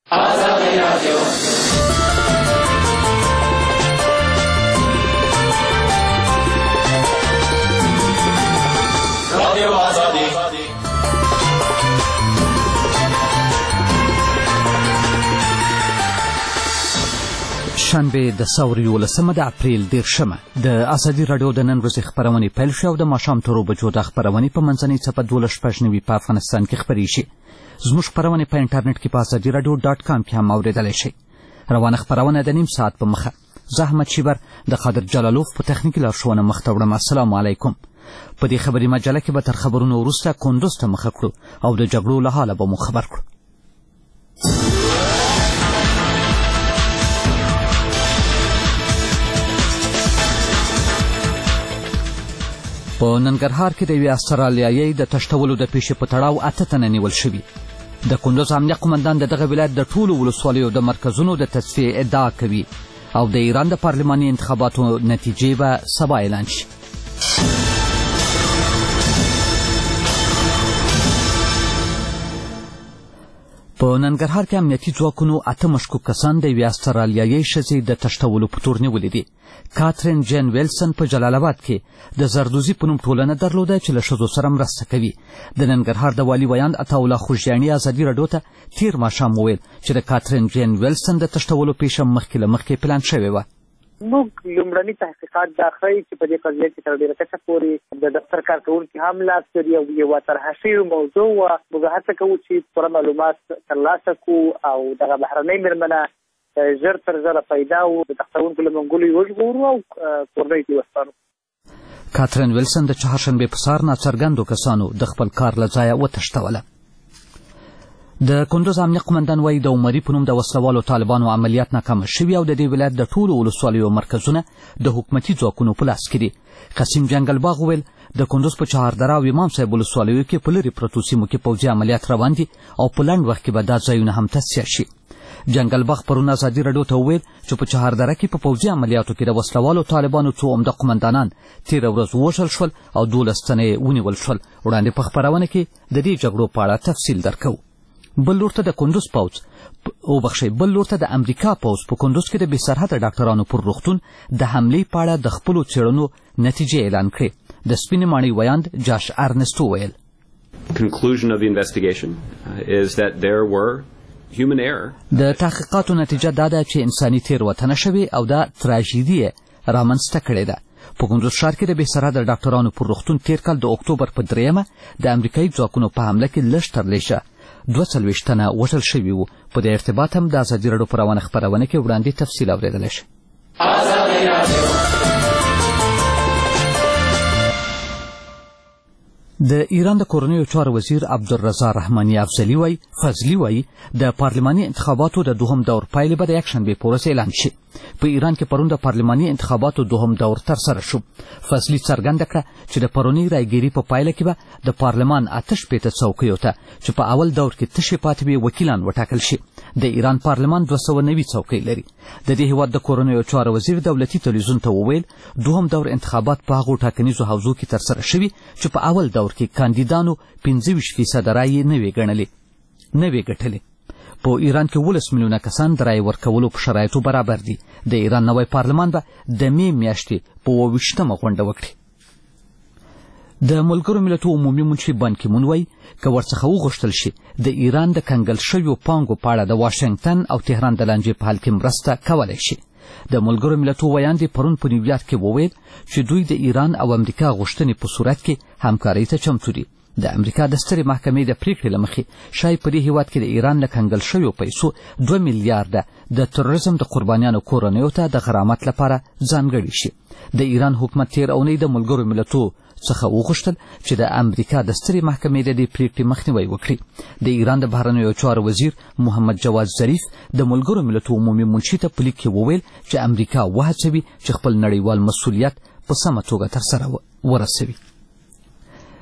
آزادی رادیو رادیو آزادی شنبه د ثور 11 د اپریل 10 د آزادي راډیو د نن ورځې خپرونې پیل شوې او د ماښام تر 2 بجو د خپرونې په منځنۍ څپه 12:15 په افغانستان کې خپرې شي. زموږ خپرونې په انټرنیټ کې په azadiiradio.com کې هم اوریدلی شئ. روانه خپرونه د نیم ساعت په مخه. زه احمد شیبر د قادر جلالوف په تخنیکي لارښوونه مخته وړم. السلام علیکم. په دې خبري مجله کې به تر خبرونو وروسته کندوز ته مخه کړو او د جګړو له حاله به مو خبر کړو. په ننګرهار کې د یوې استرالیایي د تښتولو د پیښې په تړاو 8 تنه نیول شوي. د کندوز امنیه قمندان د دغه ولایت د ټولو ولسوالیو د مرکزونو د تصفیې ادعا کوي او د ایران د پارلماني انتخاباتو نتیجې به سبا اعلان شي. په ننګرهار کې امنیتي ځواکونو 8 مشکوک کسان د یوې استرالیایي ښځې د تښتولو په تور نیولي دي. کاترین جین ویلسن په جلال آباد کې د زردوزي په نوم ټولنه درلوده چې له ښځو سره مرسته کوي. د ننګرهار د والي ویاند عطاالله خوږیاڼي ازادي راډیو ته تیر ماښام وویل چې د کاترین جین ویلسن د تښتولو پیښه مخکې له مخکې پلان شوې وه. موږ لومړني تحقیقات دا ښیي چې په دې قضیه کې تر ډېره کچه پورې د دفتر کارکوونکي هم لاس لري او یوه طرحه شوې موضوع وه. موږ هڅه کوو چې پوره معلومات ترلاسه کړو او دغه بهرنۍ مېرمنه ژر تر ژره پیدا و د تښتونکو له منګولو یې وژغورو او کورنۍ ته یې وسپارو. کاترین ویلسن د چهارشنبې په سهار ناڅرګندو کسانو د خپل کار له ځایه وتښتوله. د کندوز امنیه قمندان وایي د عمري په نوم د وسلوالو طالبانو عملیات ناکامه شوي او د دې ولایت د ټولو ولسوالیو مرکزونه د حکومتي ځواکونو په لاس کې دي. قسیم جنګلباغ وویل د کندوز په چهاردره او امام صاحب ولسوالیو کې په لرې پرتو سیمو کې پوځي عملیات روان دي او په لنډ وخت کې به دا ځایونه هم تصفیه شي. جنګلباغ پرون ازادي راډیو ته وویل چې په چهاردره کې په پوځي عملیاتو کې د وسلوالو طالبانو څو عمده قمندانان تېره ورځ ووژل شول او 12 تنه یې ونیول شول. وړاندې په خپرونه کې د دې جګړو په اړه تفصیل درکوو. بل لور ته د امریکا پوځ په کندوز کې د بې سرحده ډاکټرانو پر روغتون د حملې په اړه د خپلو څېړنو نتیجې اعلان کړې. د سپینې ماڼۍ ویاند جاش ارنسټ وویل د تحقیقاتو نتیجه دا ده چې انساني تېروتنه شوې او دا تراژیدي یې رامنځته کړې ده. په کندوز ښار کې د بې سرحده ډاکټرانو پر روغتون تېر کال د اکتوبر په 3 د امریکایي ځواکونو په حمله کې لږ تر لږه 42 تنه وژل شوي وو. په دې ارتباط هم د ازادي راډیو په روانه خپرونه کې وړاندې تفصیل اورېدلی شئ. د ایران د کورنیو چارو وزیر عبدالرضا رحماني فضلي وایي د پارلماني انتخاباتو د دوهم دور پایلې به د یکشنبې په ورځ اعلان شي. په ایران کې پرون د پارلماني انتخاباتو دوهم دور ترسره شو. فضلي څرګنده کړه چې د پرونۍ رایګیري په پایله کې به د پارلمان 88 څوکیو ته چې په اول دور کې تشې پاتې وي وکیلان وټاکل شي. د ایران پارلمان 290 څوکۍ لري. د دې هېواد د کورنیو چارو وزیر دولتي تلویزیون ته وویل دوهم دور انتخابات په هغو ټاکنیزو حوزو کې ترسره شوي چې په اول دور کې کاندیدانو 25% رایې نه وې ګټلې. په ایران کې 12 میلیونه کسان د رایې ورکولو په شرایطو برابر دي. د ایران نوی پارلمان به د مې میاشتې په 28مه غونډه وکړي. د ملګرو ملتونو عمومي منشي بان کی مون وایي که ورڅخه وغوښتل شي د ایران د کنګل شویو پانګو په اړه د واشنګټن او تهران د لانجې په حل کې مرسته کولی شي. د ملګرو ملتونو ویاندې پرون په نیویارک کې وویل چې دوی د ایران او امریکا غوښتنې په صورت کې همکارۍ ته چمتو دي. د امریکا د سترې محکمې د پریکړې له مخې شاید په دې هېواد کې د ایران له کنګل شویو پیسو 2 میلیارده د تروریزم د قربانیانو کورنیو ته د غرامت لپاره ځانګړي شي. د ایران حکومت تېر اونۍ د ملګرو ملتونو څخه وغوښتل چې د امریکا د سترې محکمې د دې پریکړې مخنیوی وکړي. د ایران د بهرنیو چارو وزیر محمد جواد ظریف د ملګرو ملتونو عمومي منشي ته په لیک کې وویل چې امریکا وهڅوي چې خپل نړیوال مسؤلیت په سمه توګه ترسره ورسوي.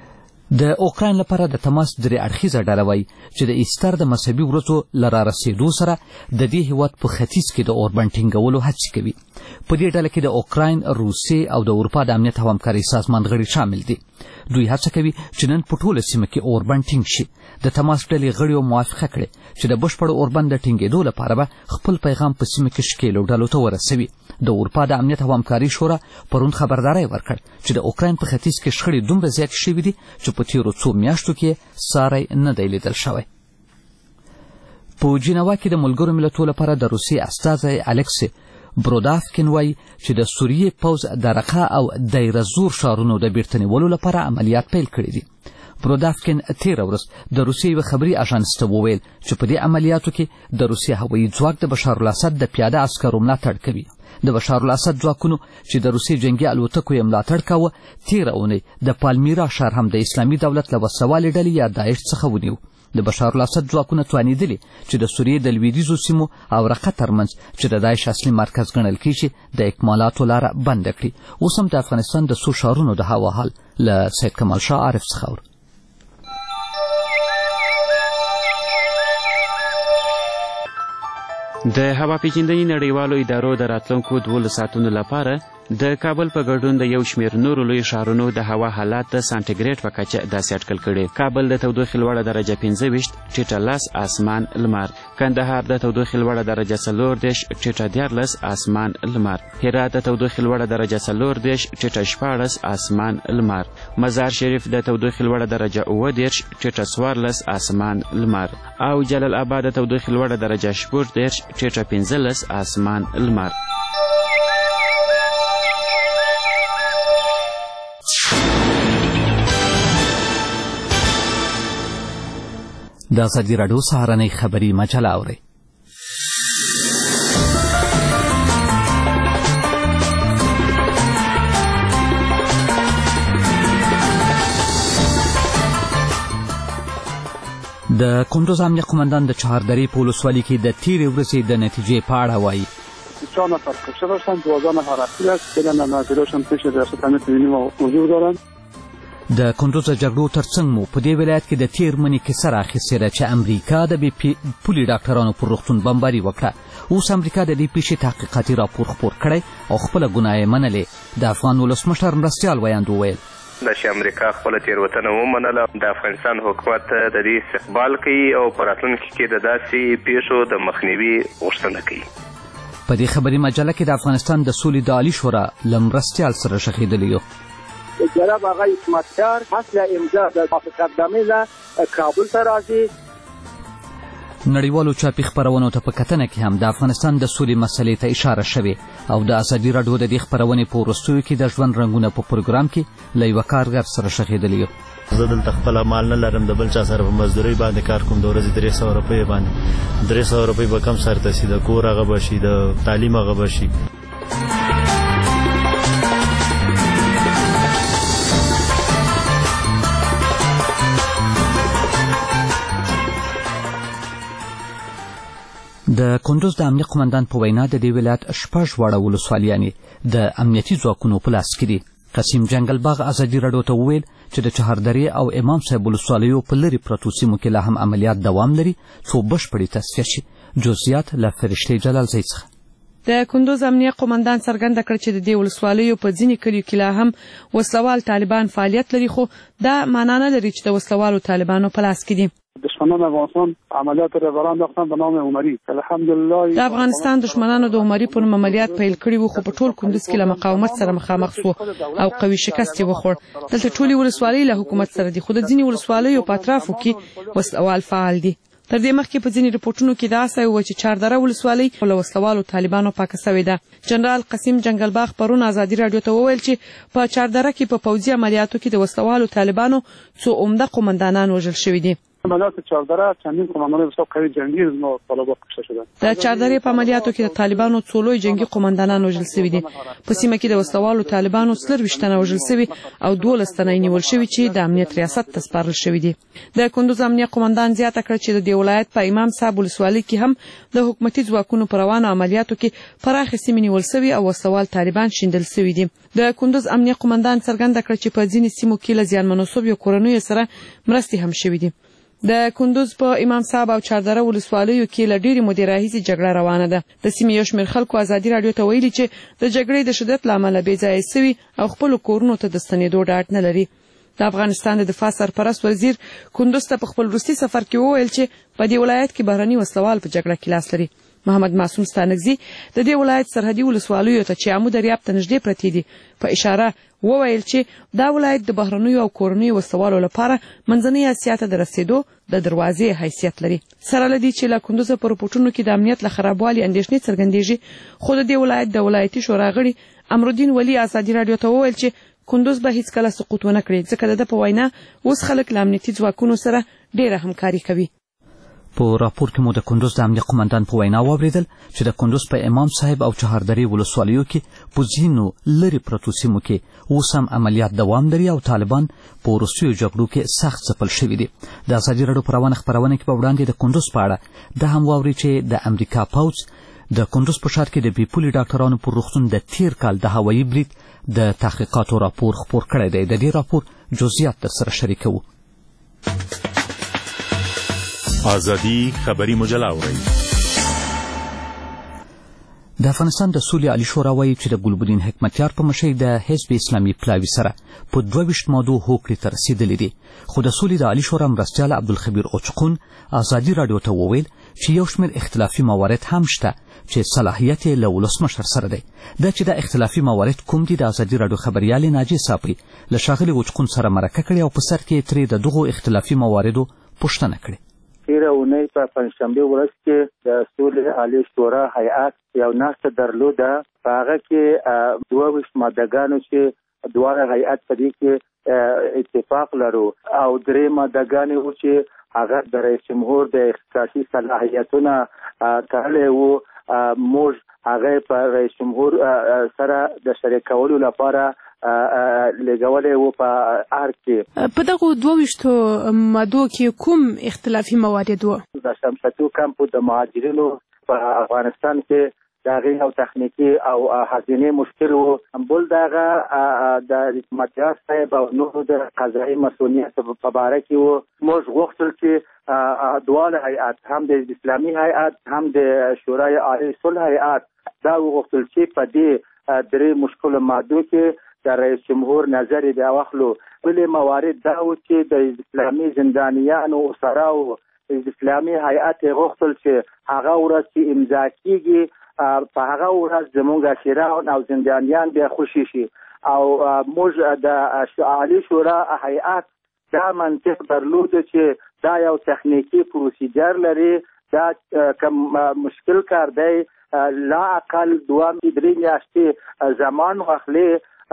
د اوکراین لپاره د تماس درې اړخیزه ډله وایي چې د ایستر د مذهبي ورځو له رارسېدو سره د دې هیواد په ختیځ کې د اوربند ټینګولو هڅې کوي. په دې ډله کې د اوکراین، روسیې او د اروپا د امنیت او همکارۍ سازمان غړي شامل دي. دوی هڅه کوي چې نن په ټوله سیمه کې اوربند ټینګ شي. د تماس ډلې غړیو موافقه کړې چې د بشپړ اوربند د ټینګېدو لپاره به خپل پیغام په سیمه کې ښکېلو ډلو ته ورسوي. د اروپا د امنیت او همکارۍ شورا پرون خبرداری ورکړ چې د اوکراین په ختیځ کې شخړې دومره زیاتې شوي دي چې په تېرو څو میاشتو کې ساری نه دی لیدل شوی. په جنیوا کې د ملګرو ملتونو لپاره د روسیې استازی الکسی برودافکین وایي چې د سوریې پوځ د رقه او دیرزور ښارونو د بیرته نیولو لپاره عملیات پیل کړي دي. برودافکین تېره ورځ د روسیې یوه خبري اژانس ته وویل چې په دې عملیاتو کې د روسیې هوایي ځواک د بشارالاسد د پیاده عسکرو ملاتړ کوي. د بشارالاسد ځواکونو چې د روسیې جنګي الوتکو یې ملاتړ کاوه، تېره اونۍ د پالمیرا ښار هم د اسلامي دولت له وسلوالې ډلې یا داعش څخه ونیو. د بشارالاسد ځواکونه توانېدلي چې د سوریې د لویدیځو سیمو او رقه ترمنځ چې د داعش اصلي مرکز ګڼل کېږي د اکمالاتو لاره بنده کړي. اوس هم د افغانستان د څو ښارونو د هوا حال له سید کمال شاه عارف څخه اورو. د هوا پیژندنې نړیوالو ادارو د راتلونکو 12 ساعتونو لپاره د کابل په ګډون د یو شمېر نورو لویو ښارونو د هوا حالات د سانټیګریډ په کچه داسې اټکل کړي. کابل د تودوخې لوړه درجه 25 ټیټه 10 اسمان لمر، کندهار د تودوخې لوړه درجه 40 ټیټه 14 اسمان لمر، هرات د تودوخې لوړه درجه 40 ټیټه 14 اسمان لمر، مزار شریف د تودوخې لوړه درجه 30 ټیټه 14 اسمان لمر او جلال آباد د تودوخې لوړه درجه 14 ټیټه 15 اسمان لمر. د ازادي راډیو سهارنۍ خبري مجله اورئ. د کندوز امنیه قماندان د چهاردرې په ولسوالۍ کې د تېرې ورځې د نتیجې په اړه وایي. 4 نفر کشته داشتن، 12 نفر اسیر است، بدن ناظرشان پیش ریاست امنیت ملی حضور دارند. د کندوز جګړو ترڅنګ مو په دې ولایت کې د تېر مني کیسه راخیستې ده چې امریکا د بې پولي ډاکټرانو پر روغتون بمباري وکړه. اوس امریکا د دې پیښې تحقیقاتي راپور خپور کړی او خپله ګناه یې منلې. د افغان ولسمشر مرستیال ویاند وویل دا چې امریکا خپله تېروتنه ومنله، د افغانستان حکومت د دې استقبال کوي او په راتلونکي کې د داسې پیښو د مخنیوي غوښتنه کوي. په دې خبري مجله کې د افغانستان د سولې د عالي شورا له مرستیال سره ښخېدلي یو. جناب آقای حکمتیار حاصل امضا د موافقتنامې له کابل ته راځي. نړیوالو چاپي خپرونو ته په کتنه کې هم د افغانستان د سولې مسلې ته اشاره شوې او د ازادي راډیو د دې خپرونې په وروستیو کې د ژوند رنګونه په پروګرام کې له یوه کارګر سره ښخېدلي یو. زه دلته خپل مال نه لرم، د بل چا سره په مزدورۍ باندې کار کوم، د ورځې 300 روپۍ باندې 300 روپۍ به کم سر ته شي، د کور هغه به شي، د تعلیم هغه به شي. د کندوز د امنیه قماندان په وینا د دې ولایت 6 واړه ولسوالیانې د امنیتي ځواکونو په لاس کې دي. قسیم جنګل باغ ازادي راډیو ته وویل چې د چهاردرې او امام صاحب ولسوالیو په لرې پرتو سیمو کې لا هم عملیات دوام لري څو بشپړې تصفیه شي. جزئیات له فرشتې جلال زی څخه. د کندوز امنیه قماندان څرګنده کړ چې د دې ولسوالیو په ځینې کلیو کې لا هم وسلوال طالبان فعالیت لري، خو دا معنا نه لري چې د وسلوالو طالبانو په لاس کې دي. دشمنان افغانستان عملیات را برانداختن به نام عمری. الحمدلله د افغانستان دشمنانو د عمری په نوم عملیات پیل کړي وو، خو په ټول کندوز کې له مقاومت سره مخامخ شو او قوي شکست یې وخوړ. دلته ټولې ولسوالۍ له حکومت سره دي، خو د ځینې ولسوالیو په اطرافو کې وسلوال فعال دي. تر دې مخکې په ځینې رپورټونو کې دا اساس و چې چاردره ولسوالۍ له وسلوالو طالبانو پاکه شوې ده. جنرال قسیم جنګلباغ پرون ازادي راډیو ته وویل چې په چاردره کې په پوځي عملیاتو کې د وسلوالو طالبانو څو عمده قومندانان وژل شوي دي. عملیات چهاردره چندین قماندان بسیار قوی جنگی از ما طالبان کشته شدند. د چهاردرې په عملیاتو کې د طالبانو څو لوی جنگي قومندانان وژل شوي دي. په سیمه کې د وسلوالو طالبانو 23 تنه وژل شوي او 12 تنه نیول شوي چې د امنیت ریاست ته سپارل شوي دي. د کندوز امنیه قومندان زیاته کړ چې د دې ولایت په امام صاحب ولسوالۍ کې هم د حکومتي ځواکونو پر روانو عملیاتو کې پراخ سیمې نیول شوي او وسلوال طالبان شیندل شوي دي. د کندوز امنیه قومندان څرګنده کړ چې په ځینې سیمو کې له زیانمنو شویو کورنیو سره مرستې هم شوي دي. د کندوز په امام صاحب او چهاردره ولسوالیو کې له ډېرې مودې راهیسې جګړه روانه ده. د سیمې یو شمېر خلکو ازادي راډیو ته ویلي چې د جګړې د شدت له امله بېځایه سوي او خپلو کورونو ته د ستنېدو ډاډ نه لري. د افغانستان د دفاع سرپرست وزیر کندوز ته په خپل وروستي سفر کې وویل چې په دې ولایت کې بهرني وسلوال په جګړه کې لاس لري. محمد معصوم ستانکزي د دې ولایت سرحدي ولسوالیو ته چې عمو دریاب ته نږدې پرتې دي په اشاره وویل چې دا ولایت د بهرنیو او کورنیو وسلوالو لپاره منځنۍ اسیا ته د رسیدو د دروازې حیثیت لري. سره له دې چې له کندوز په رپورټونو کې د امنیت له خرابوالي اندېښنې څرګندېږي، خو د دې ولایت د ولایتي شورا غړي امرالدین ولی ازادي راډیو ته وویل چې کندوز به هیڅکله سقوط ونه کړي، ځکه د ده په وینا اوس خلک له امنیتي ځواکونو سره ډېره همکاري کوي. په راپور کې مو د کندوز د امنیه قومندان په وینا واوریدل چې د کندوز په امام صاحب او چهاردرې ولسوالیو کې په ځینو لرې پرتو سیمو کې اوس هم عملیات دوام لري او طالبان په وروستیو جګړو کې سخت ځپل شوي دي. د ازادي راډیو په روانه خپرونه کې په وړاندې د کندوز په اړه دا هم واوري چې د امریکا پوځ د کندوز په ښار کې د بې پولې ډاکټرانو پر روغتون د تیر کال د هوایي برید د تحقیقاتو راپور خپور کړی دی. د دې راپور جزئیات درسره شریکوو. ازادي خبری مجله اورئ. د افغانستان د سولې عالی شورا وایي چې د ګلبدین حکمتیار په مشرۍ د حزب اسلامي پلاوي سره په 22 مادو هوکړې ته رسېدلې دي، خو د سولې د عالی شورا مرستیال عبدالخبیر اوچقون ازادي راډیو ته وویل چې یو شمېر اختلافي موارد هم شته چې صلاحیت یې له ولسمشر سره دی. دا چې د اختلافي موارد کوم دي، د ازادي راډیو خبریالې ناجیې صافي له ښاغلي اوچقون سره مرکه کړې او په سر کې ترې د دغو اختلافي مواردو پوښتنه کړې. تیره اونۍ په پنجشنبې ورځ کې د سولې عالی شورا هیئت یو ناسته درلوده. په هغه کې 22 مادهګانو چې دواړه هیئت په دې کې اتفاق لرو او 3 مادهګانې وو چې هغه د رئیس جمهور د اختصاصي صلاحیتونه تړلی وو. موږ هغه په رئیس جمهور سره د شریکولو لپاره لګولې وو. په هر کې په دغه 22 مادو کې کوم اختلافي موارد وو؟ د شمشتو کمپو د مهاجرینو په افغانستان کې د هغې او تخنیکي او هزینې مشکل وو. بل دغه د حکمتیار صاحب او نورو د قضایي مسؤلیت په باره کې وو. موږ غوښتل چې دواړه هیئات، هم د اسلامي هیئات هم د شورای عالی صلح هیئات، دا وغوښتل چې په دې 3 مشکلو مادو کې د رئیس جمهور نظر د واخلو. بلې موارد دا و چې د اسلامي زندانیانو اسراو اسلامي هیئت غوښتل چې هغه ورځ چې امضا کیږي په هغه ورځ زموږ اسیران او زندانیان بیا خوشي شي. او موږ د عالی شورا هیئت دا منطق درلوده چې دا یو تخنیکی پروسیجر لري، دا کم مشکل کار دی، لا اقل 2-3 میاشتې زمان واخلي.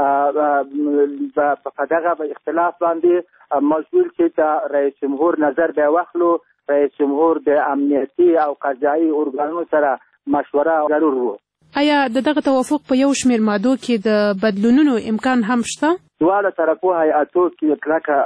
په دغه اختلاف باندې مجبور چې د رئیس جمهور نظر به واخلو. رئیس جمهور د امنیتي او قضایي ارګانونو سره مشوره ضرور وو. آیا دغه توافق په یو شمېر مادو کې د بدلونونو امکان هم شته؟ دواړه طرفو هیئاتو کې کلکه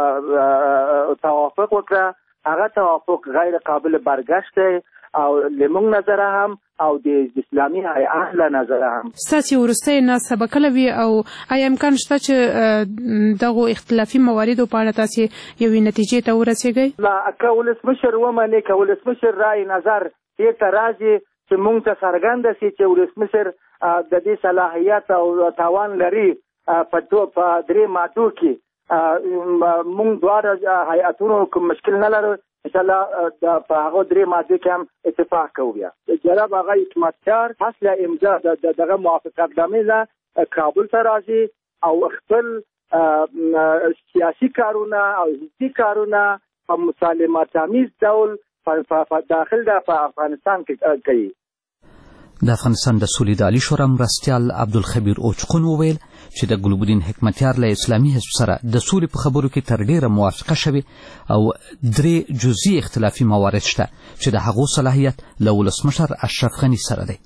توافق وکړه. هغه توافق غیر قابل برگشت دی او لمونږ نظره هم او د اسلامي هیئات له نظره هم. ستاسې وروستی ناسته به کله وي او آیا امکان شته چې دغو اختلافي مواردو په اړه تاسې یوې نتیجې ته ورسېږئ؟ که ولسمشر ومني، که ولسمشر رای نظر دې ته راځي چې موږ ته څرګنده شي چې ولسمشر د دې صلاحیت او توان لري په 3 مادو کې موږ دواړه هیئتونو کوم مشکل نه لرو، انشاءالله په هغه 3 مادو کې هم اتفاق کوو. بیا جناب آقای حکمتیار حاصل امضا دغه موافقتنامې له کابل ته راځي او خپل سیاسي کارونه او حزبي کارونه په مسالمت‌آمیز ډول په داخل د افغانستان کې کوي. د افغانستان د سولې د عالي شورا مرستیال عبدالخبیر اوچقون وویل چې د ګلوب الدین حکمتیار له اسلامي حزب سره د سولې په خبرو کې تر ډیره موافقه شوې او 3 جزئي اختلافي موارد شته چې د هغو صلاحیت له ولسمشر اشرف غني سره دی.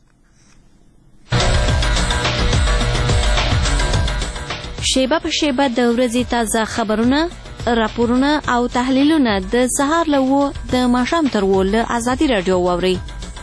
شیبه په شیبه د ورځې تازه خبرونه، راپورونه او تحلیلونه د سهار له 9 د ماښام تر 10 له ازادي راډیو واورئ.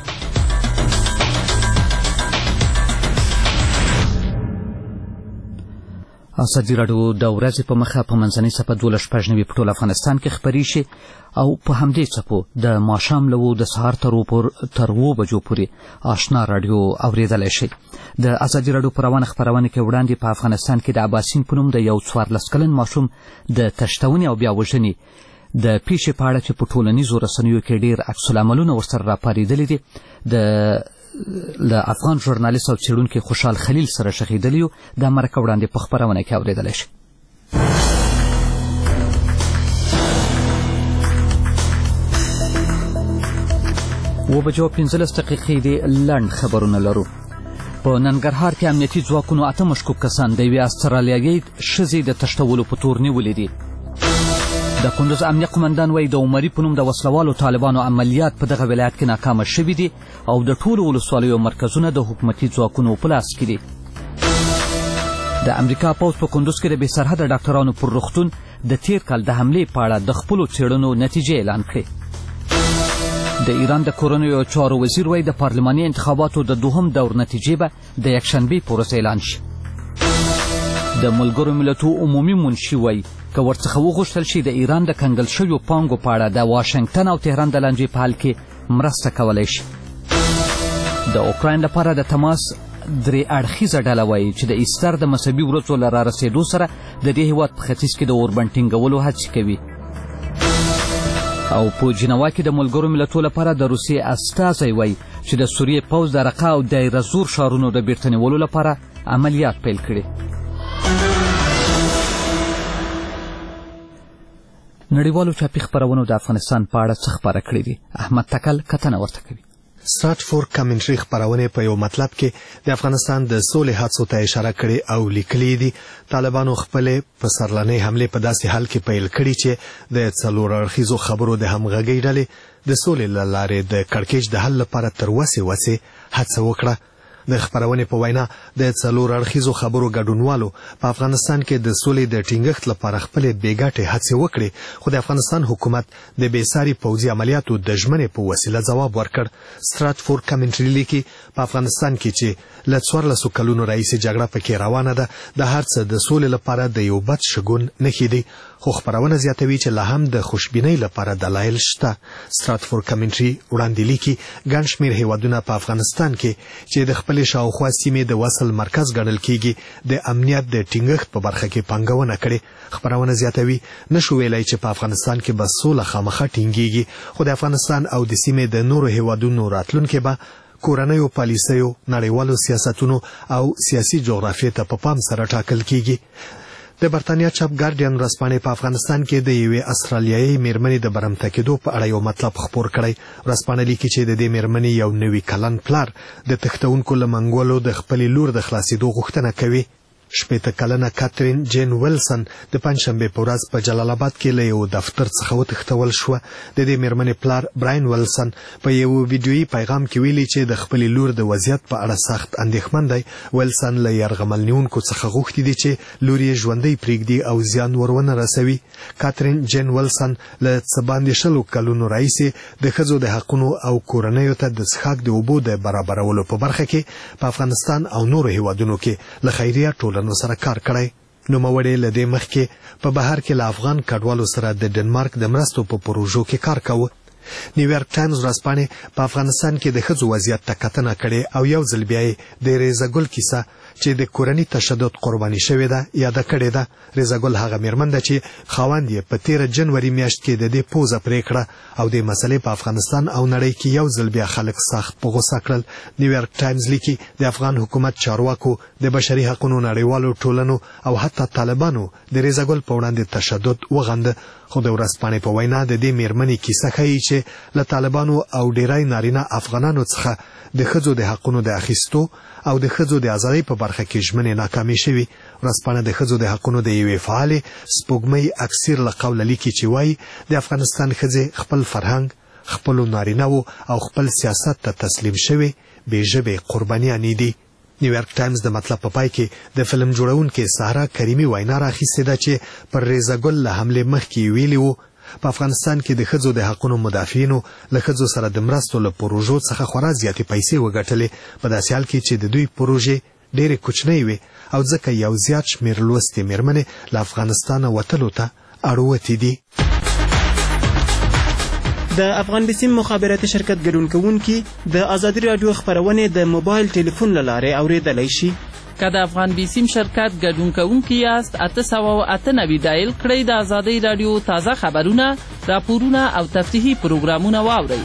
ازادي راډیو د ورځې په مخه په منځنۍ څپه 12:15 په ټول افغانستان کې خپرې شي او په همدې څپو د ماښام له 9 د سهار تر 9 بجو پورې آشنا راډیو اورېدلی شي. د ازادي راډیو په روانه خپرونه کې وړاندې په افغانستان کې د اباسین په نوم د یو 14 کلن ماشوم د تشتونې او بیا وژنې د پیښې په اړه چې په ټولنیزو رسنیو کې ډېر عکس العملونه ورسره راپارېدلي دي له افغان ژورنالیست او څېړونکي خوشحال خلیل سره شخیدلی یو. دا مرکه وړاندې په خپرونه کې اورېدلی شي. 9:15 د لنډ خبرونه لرو. په ننګرهار کې امنیتي ځواکونو 8 مشکوک کسان د یوې استرالیایي ښځې د تښتولو په تور نیولي دي. د کندوز امنیه قمندان وایي د عمري په نوم د وسلوالو طالبانو عملیات په دغه ولایت کې ناکامه شوي دي او د ټولو ولسوالیو مرکزونه د حکومتي ځواکونو په لاس کې دي. د امریکا پوځ په کندوز کې د بې سرحده ډاکټرانو پر روغتون د تیر کال د حملې په اړه د خپلو څېړنو نتیجې اعلان کړې. د ایران د کورنیو چارو وزیر وایي د پارلماني انتخاباتو د 2م دور نتیجې به د یکشنبې په ورځ اعلان شي. د ملګرو ملتونو عمومي منشي وایي که ورڅخه وغوښتل شي د ایران د کنګل شویو پانګو په اړه د واشنګټن او تهران د لانجې په حل کې مرسته کولی شي. د اوکراین لپاره د تماس 3 اړخیزه ډله وایي چې د ایستر د مذهبي ورځو له رارسېدو سره د دې هېواد په ختیځ کې د اوربند ټینګولو هڅې کوي. او په جنوا کې د ملګرو ملتونو لپاره د روسیې استازی وایي چې د سوریې پوځ د رقه او دایره زور ښارونو د بیرته نیولو لپاره عملیات پیل کړي. نړیوالو چاپي خپرونو د افغانستان په اړه څه خپاره کړي دي؟ احمد تکل کتنه ورته کوي. ستراتفورد کمنټري خپرونې په یو مطلب کې د افغانستان د سولې هڅو ته اشاره کړې او لیکلي دي طالبانو خپل په سرلاني حمله په داسې حال کې پیل کړي چې د 4 اړخیزو خبرو د همغږۍ ډلې د سولې له لارې د کړکېچ د حل لپاره تر وسې هڅه وکړه. د خپرونې په وینا د 4 اړخیزو خبرو ګډونوالو په افغانستان کې د سولې د ټینګښت لپاره خپل بیګاټې هڅې وکړي خو د افغانستان حکومت د بېساري پوځي عملیاتو د ژمنې په وسیله ځواب ورکړ. ستراتفورد کمنټري لیکي په افغانستان کې چې له 14 کلونو راهیسې جګړه پکې روانه ده د هر څه د سولې لپاره د یو بد شګون نښې دي خو خپرونه زیاتوي چې لا هم د خوشبینۍ لپاره دلایل شته. ستراتفورد کمنټري وړاندې لیکي ګڼ شمېر هیوادونه په افغانستان کې چې د خپل شاوخوا سیمې د وصل مرکز ګڼل کیږي د امنیت د ټینګښت په برخه کې پانګونه کړې. خپرونه زیاتوي نشو ویلای چې په افغانستان کې به سوله خامخا ټینګیږي خو د افغانستان او د سیمې د نورو هیوادونو راتلونکي به کورنیو پالیسیو نړیوالو سیاستونو او سیاسي جغرافیې ته په پام سره ټاکل کیږي. د برتانیا چاپ ګارډین ورځپاڼې په افغانستان کې د یوې استرالیایي میرمنې د برمته کېدو په اړه یو مطلب خپور کړی. ورځپاڼه لیکي چې د دې میرمنې یو 90 کلن پلار د تښتونکو له منګولو د خپلې لور د خلاصېدو غوښتنه کوي. 80 کلنه کاترین جین ویلسن د پنځشنبې په ورځ په جلال آباد کې له یو دفتر څخه وتښتول شوه. د دې میرمنې پلار براین ویلسن په یو ویډیویي پیغام کې ویلي چې د خپلې لور د وضعیت په اړه سخت اندېښمن دی. ویلسن له یرغمل نیونکو څخه غوښتي دي چې لور یې ژوندۍ پرېږدي او زیان ورونه رسوي. کاترین جین ویلسن له څه باندې 20 کلونو راهیسې د ښځو د حقونو او کورنیو ته د څښاک د اوبو د برابرولو په برخه کې په افغانستان او نورو هیوادونو کې له خیریه ټولنو سره کار کړی. نوموړی له دې مخکې په بهر کې له افغان کډوالو سره د ډنمارک د مرستو په پروژو کې کار کاوه. نیویارک ټایمز ورځپاڼې په افغانستان کې د ښځو وضعیت ته کتنه کړې او یو ځل بیا یې د ریزه ګل کیسه چې د کورني تشدد قرباني شوې ده یاده کړې ده. ریزه ګل هغه میرمن ده چې خاوند یې په 13 جنوري میاشت کې د دې پوزه پرې کړه او د مسلې په افغانستان او نړۍ کې یو ځل بیا خلک سخت په غوسه کړل. نیویارک ټایمز لیکي د افغان حکومت چارواکو د بشري حقوقو نړیوالو ټولنو او حتی طالبانو د ریزه ګل په وړاندې تشدد وغنده خو د ورځپاڼې په وینا د دې میرمنې کیسه ښیي چې له طالبانو او ډیری نارینه افغانانو څخه د ښځو د حقونو د اخیستو او د ښځو د ازادۍ په برخه کې ژمنې ناکامې شوي. ورځپاڼه د ښځو د حقونو د یوې فعالې سپوږمۍ اکسیر له قوله لیکي چې وایي د افغانستان ښځې خپل فرهنګ، خپلو نارینه‌وو او خپل سیاست ته تسلیم شوي بې ژبې قربانیانې دي. نیویارک ټایمز د مطلب په پای کې د فلم جوړونکې سهرا کریمي وینا راخیستې ده چې پر ریزه ګل له حملې مخکې ویلي وو په افغانستان کې د ښځو د حقونو مدافعینو له ښځو سره د مرستو له پروژو څخه خورا زیاتې پیسې وګټلې په داسې حال کې چې د دوی پروژې ډېرې کوچنۍ وې او ځکه یو زیات شمېر لوستې میرمنې له افغانستانه وتلو ته اړوتې دي. د افغان بیسیم مخابراتي شرکت ګډون کوونکي د ازادي راډیو خبرونه د موبایل ټلیفون له لارې اوریدلای شي. که د افغان بیسیم شرکت ګډون کوونکي یاست 898 ډایل کړئ د ازادي راډیو تازه خبرونه، راپورونه او تفریحي پروګرامونه واورئ.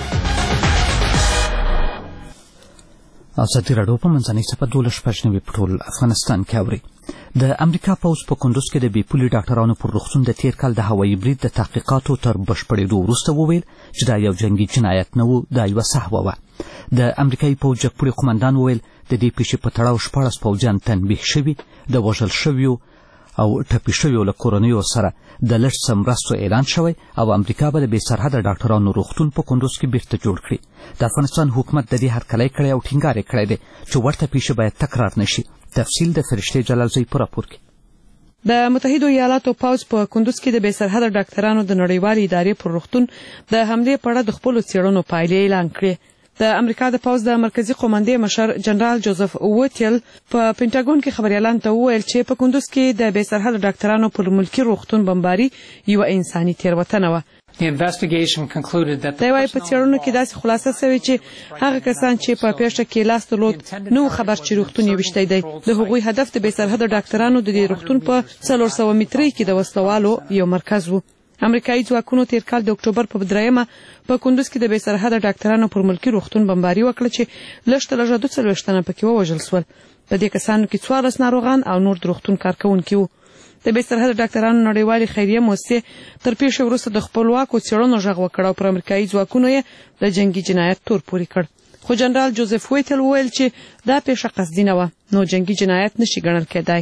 ازادي راډیو په منځنۍ صفحه 12 په ټول افغانستان کې اوري. د امریکا پوځ په کندوز کې د بې پولي ډاکټرانو پر روغتون د تیر کال د هوایي برید د تحقیقاتو تر بشپړېدو وروسته وویل چې دا یو جنګي جنایت نه و، دا یوه سهوه وه. د امریکایي پوځ جګپوړي قمندان وویل د دې پیښې په تړاو 14 پوځیان تنبیه شوي، د وژل شویو او ټپي شویو له کورنیو سره د لږ څه مرستو اعلان شوی او امریکا به د بې سرحده ډاکټرانو روغتون په کندوز کې بیرته جوړ کړي. د افغانستان حکومت د دې هرکلی کړی او ټینګار یې کړی دی چې ورته پیښې باید تکرار نشي. تفصیل د فرشتې جلالزی په راپور کې. د متحده ایالاتو پوځ په کندوز کې د بې سرحده ډاکټرانو د نړیوالې ادارې پر روغتون د حملې په اړه د خپلو څېړنو پایلې اعلان کړې. د امریکا د پوځ د مرکزی قومندې مشر جنرال جوزف ووتیل په پینټاګون کې خبريالانو ته وویل چې په کندوز کې د بې سرحده ډاکټرانو پر ملکي روغتون بمباري یو انساني تېروتنه وه. د وايي په څېړنو کې داسې خلاصه شوې چې هغه کسان چې په پیښه کې لاس درلود نو خبر چې روغتون یې ویشتی دی. د هغوی هدف د بې سرحده ډاکټرانو د دې روغتون په 400 مترۍ کې د وسلوالو یو مرکز و. امریکایي ځواکونو تیر کال د اکتوبر په 3 په کندوز کې د بې سرحده ډاکټرانو پر ملکي روغتون بمباري وکړه چې لږ تر لږه 42 تنه پکې ووژل شول. په دې کسانو کې 14 ناروغان او نور د روغتون کارکوونکي وو. د بې سرحده ډاکټرانو نړیوالې خیریه موسسې تر پیښې وروسته د خپلواکو څېړنو غږ وکړ او پر امریکایي ځواکونو یې د جنګي جنایت تور پورې کړ. خو جنرال جوزف ویتل وویل چې دا پیښه قصدي نه وه، نو جنګي جنایت نشي ګڼل کېدای.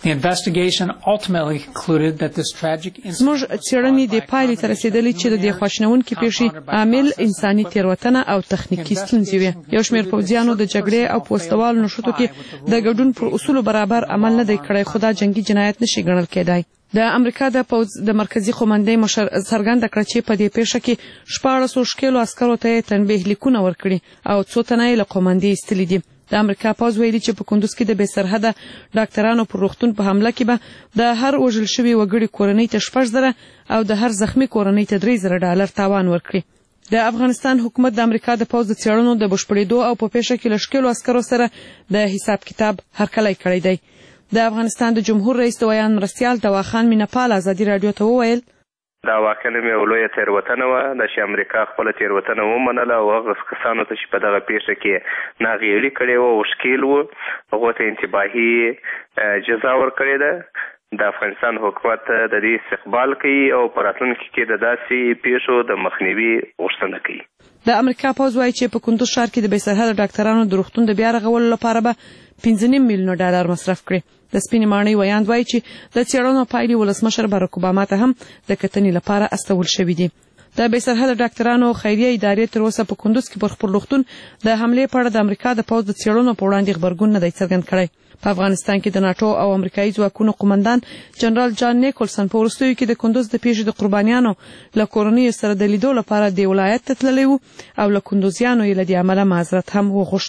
زموږ څېړنې د پایلې ته رسېدلې چې د دې خواشینونکې پیښې عامل انساني تېروتنه او تخنیکي ستونزې وې. یو شمېر پوځیانو د جګړې او پوستوالو نښتو کې د ګډون پر اصولو برابر عمل نه دی کړی، خو دا جنګي جنایت نشي ګڼل کېدای. د امریکا د پوځ د مرکزی قومندې مشر څرګنده کړه چې په دې پیښه کې 1400 ښکېلو عسکرو ته تنبیه لیکونه ورکړي او څو تنه یې له قومندې ایستلي دي. د امریکا پوځ ویلي چې په کندوز کې د بې سرحده ډاکټرانو پر روغتون په حمله کې به د هر وژل شوي وګړي کورنۍ ته 6,000 او د هر زخمی کورنۍ ته $3,000 تاوان ورکړي. د افغانستان حکومت د امریکا د پوځ د څېړنو د بشپړېدو او په پیښه کې له ښکېلو عسکرو سره د حساب کتاب هرکلی کړی دی. د افغانستان د جمهور رئیس د ویان مرستیال دوا خان مینپال ازادي راډیو ته وویل دا واقعا یو لویه تېروتنه وه چې امریکا خپله تېروتنه ومنله او هغه کسانو ته چې په دغه پیښه کې ناغېړي کړې وه او ښکېل وو هغو ته انتباهي جزا ورکړې ده. د افغانستان حکومت د دې استقبال کوي او په راتلونکي کې د داسې پیښو د مخنیوي غوښتنه کوي. د امریکا پوځ وایي چې په کندوز ښار کې د بې سرحده ډاکټرانو د روغتون د بیا رغولو لپاره به $5.5 میلیونه مصرف کړي. د سپینې ماڼۍ ویاند وایي چې د څېړنو پایلې ولسمشر باراک اوباما ته هم د کتنې لپاره استول شوي دي. د بې سرحده ډاکټرانو خیریه ادارې تر اوسه په کندوز کې پر خپل روغتون د حملې په اړه د امریکا د پوځ د څېړنو په وړاندې غبرګون نه دی څرګند کړی. په افغانستان کې د ناټو او امریکایي ځواکونو قومندان جنرال جان نیکولسن په وروستیو کې د کندوز د پیښې د قربانیانو له کورنیو سره د لیدو لپاره د ولایت ته تللی و او له کندوزیانو یې له دې امله معذرت هم وغوښت.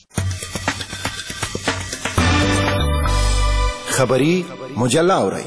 خبری مجله اورئ.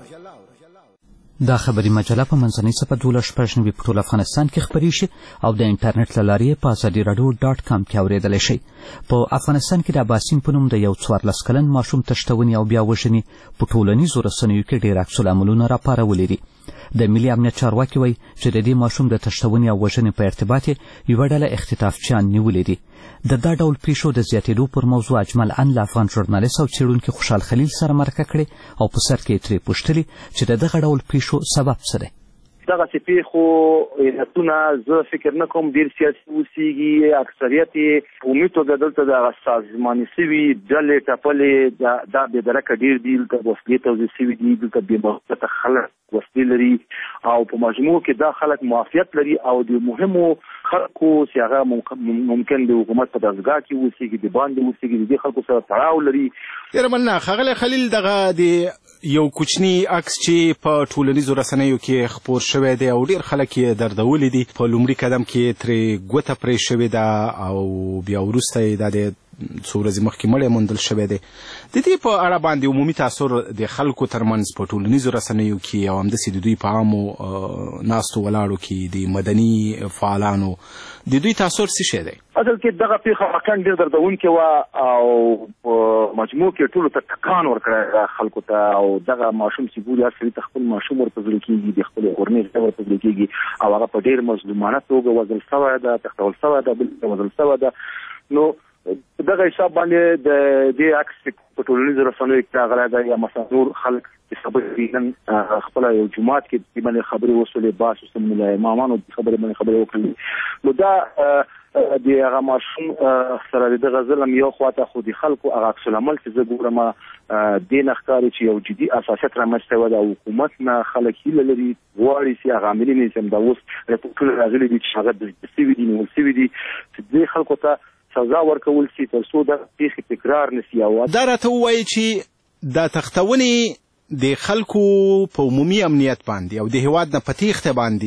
دا خبری مجله په منځنۍ صفحه 12 په ټول افغانستان کې خپرې شي او د انټرنیټ له لارې په azadieradio.com کې اورېدلی شئ. په افغانستان کې د اباسین په نوم د یو 14 کلن ماشوم تښتونې او بیا وژنې په ټولنیزو رسنیو کې ډېر عکسالعملونه راپارولي دي. د ملي امنیت چارواکي وایي چې د دې ماشوم د تښتونې او وژنې په ارتباط یې یوه ډله اختطافچیان نیولي دي. د دا ډول پیښو د زیاتېدو پر موضوع اجمل ان له افغان ژورنالیست او څېړونکي خوشحال خلیل سره مرکه کړې او په سر کې یې ترې پوښتلي چې د دغه ډول پیښو سبب څه دی. دغه سپی خو علتونه زه فکر نه کوم ډېر سیاسي اوسېږي، اکثریت یې په عمومي توګه دلته د سازماني سوي ډلې ټپلې دا بې درکه ډېر دي، دلته وسلې توزیع سوي دي، دلته بې موقته خلک وسلې لري او په مجموع کې دا خلک معافیت لري او د مهمو خلکو چې هغه ممکن د حکومت په دستګاه کې اوسېږي، د باندې اوسېږي، د دې خلکو سره تړاو لري. ډېره مننه ښاغلی خلیل. دغه د یو کوچني عکس چې په ټولنیزو رسنیو کې خپور شوی دی او ډېر خلک یې دردولی دي، په لومړي قدم کې ترې ګوته پرې شوې ده او بیا وروسته یې دا د څو ورځې مخکې مړی موندل شوی دی. د دې په اړه باندې عمومي تاثر د خلکو ترمنځ په ټولنیزو رسنیو کې او همداسې د دوی په عامو ناستو ولاړو کې د مدني فعالانو د دوی تاثر څه شی دی؟ اصل کې دغه پیښه واقعا ډېر دردونکې وه او په مجموع کې ټولو ته ټکان ورکړی خلکو ته او دغه ماشوم چې ګوري هر سړي ته خپل ماشوم ورته زړه کېږي، د خپلې کورنۍ زړه ورته زړه کېږي او هغه په ډېر مظلومانه توګه وژل شوی ده، تښتول شوی ده، بل وژل شوی ده. نو دغه حساب باندې د دې عکس په ټولنیزو رسنیو کې راغلی دی یا مثلا نور خلک چې خبرې نن خپله یو جومات کې باندې خبرې وسولې، باس وسم ملا امامانو خبرې باندې خبرې وکړلې. نو دا د هغه ماشوم سره د دغه ظلم یو خواته خو د خلکو هغه عکس العمل چې زه ګورم دې نه ښکاري چې یو جدي اساسیت رامنځته شوی ده او حکومت نه خلک هیله لري غواړي چې هغه عاملین یې چې همدا اوس راپورټونه راغلي دي چې هغه دسیسې سوي دي، نیول سوي دي، چې دې خلکو ته سزا ورکول شي تر څو د پیښې تکرار نشي. او دا راته ووایي چې دا تختونې د خلکو په عمومي امنیت باندې او د هیواد نه په تیښته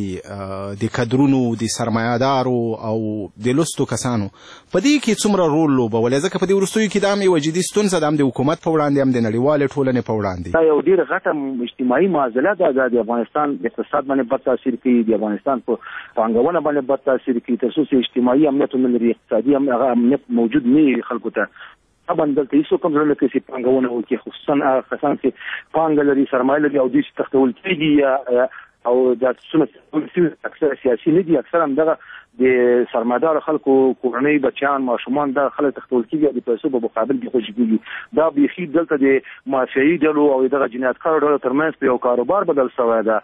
باندې د کدرونو، د سرمایه‌دارو او د لوستو کسانو په دې کې څومره رول لوبولی؟ ځکه په دې وروستیو کې دا هم یوه جدي ستونزه ده، هم د حکومت په وړاندې هم د نړیوالې ټولنې په وړاندې. دا یو ډېره غټه اجتماعي معضله ده، د افغانستان د اقتصاد باندې بد تاثیر کوي، د افغانستان په پانګونه باندې بد تاثیر کوي، تر څو چې اجتماعي امنیت ونه لري، اقتصادي امنیت موجود نه وي خلکو ته. طبعا دلته هیڅوک هم زړه نه کوي چې پانګونه وکړي، خصوصا هغه کسان چې پانګه لري، سرمایه لري او دوی چې تښتول کېږي او دا څومره اکثره سیاسي نه دي، اکثر هم دغه د سرمایه‌دار خلکو کورنۍ بچیان ماشومان دغه خلک تښتول کېږي او د پیسو په مقابل کې خوشي کېږي. دا بیخي دلته د مافیایي ډلو او دغه جنایتکارو ډلو ترمنځ په یو کاروبار بدل شوی ده.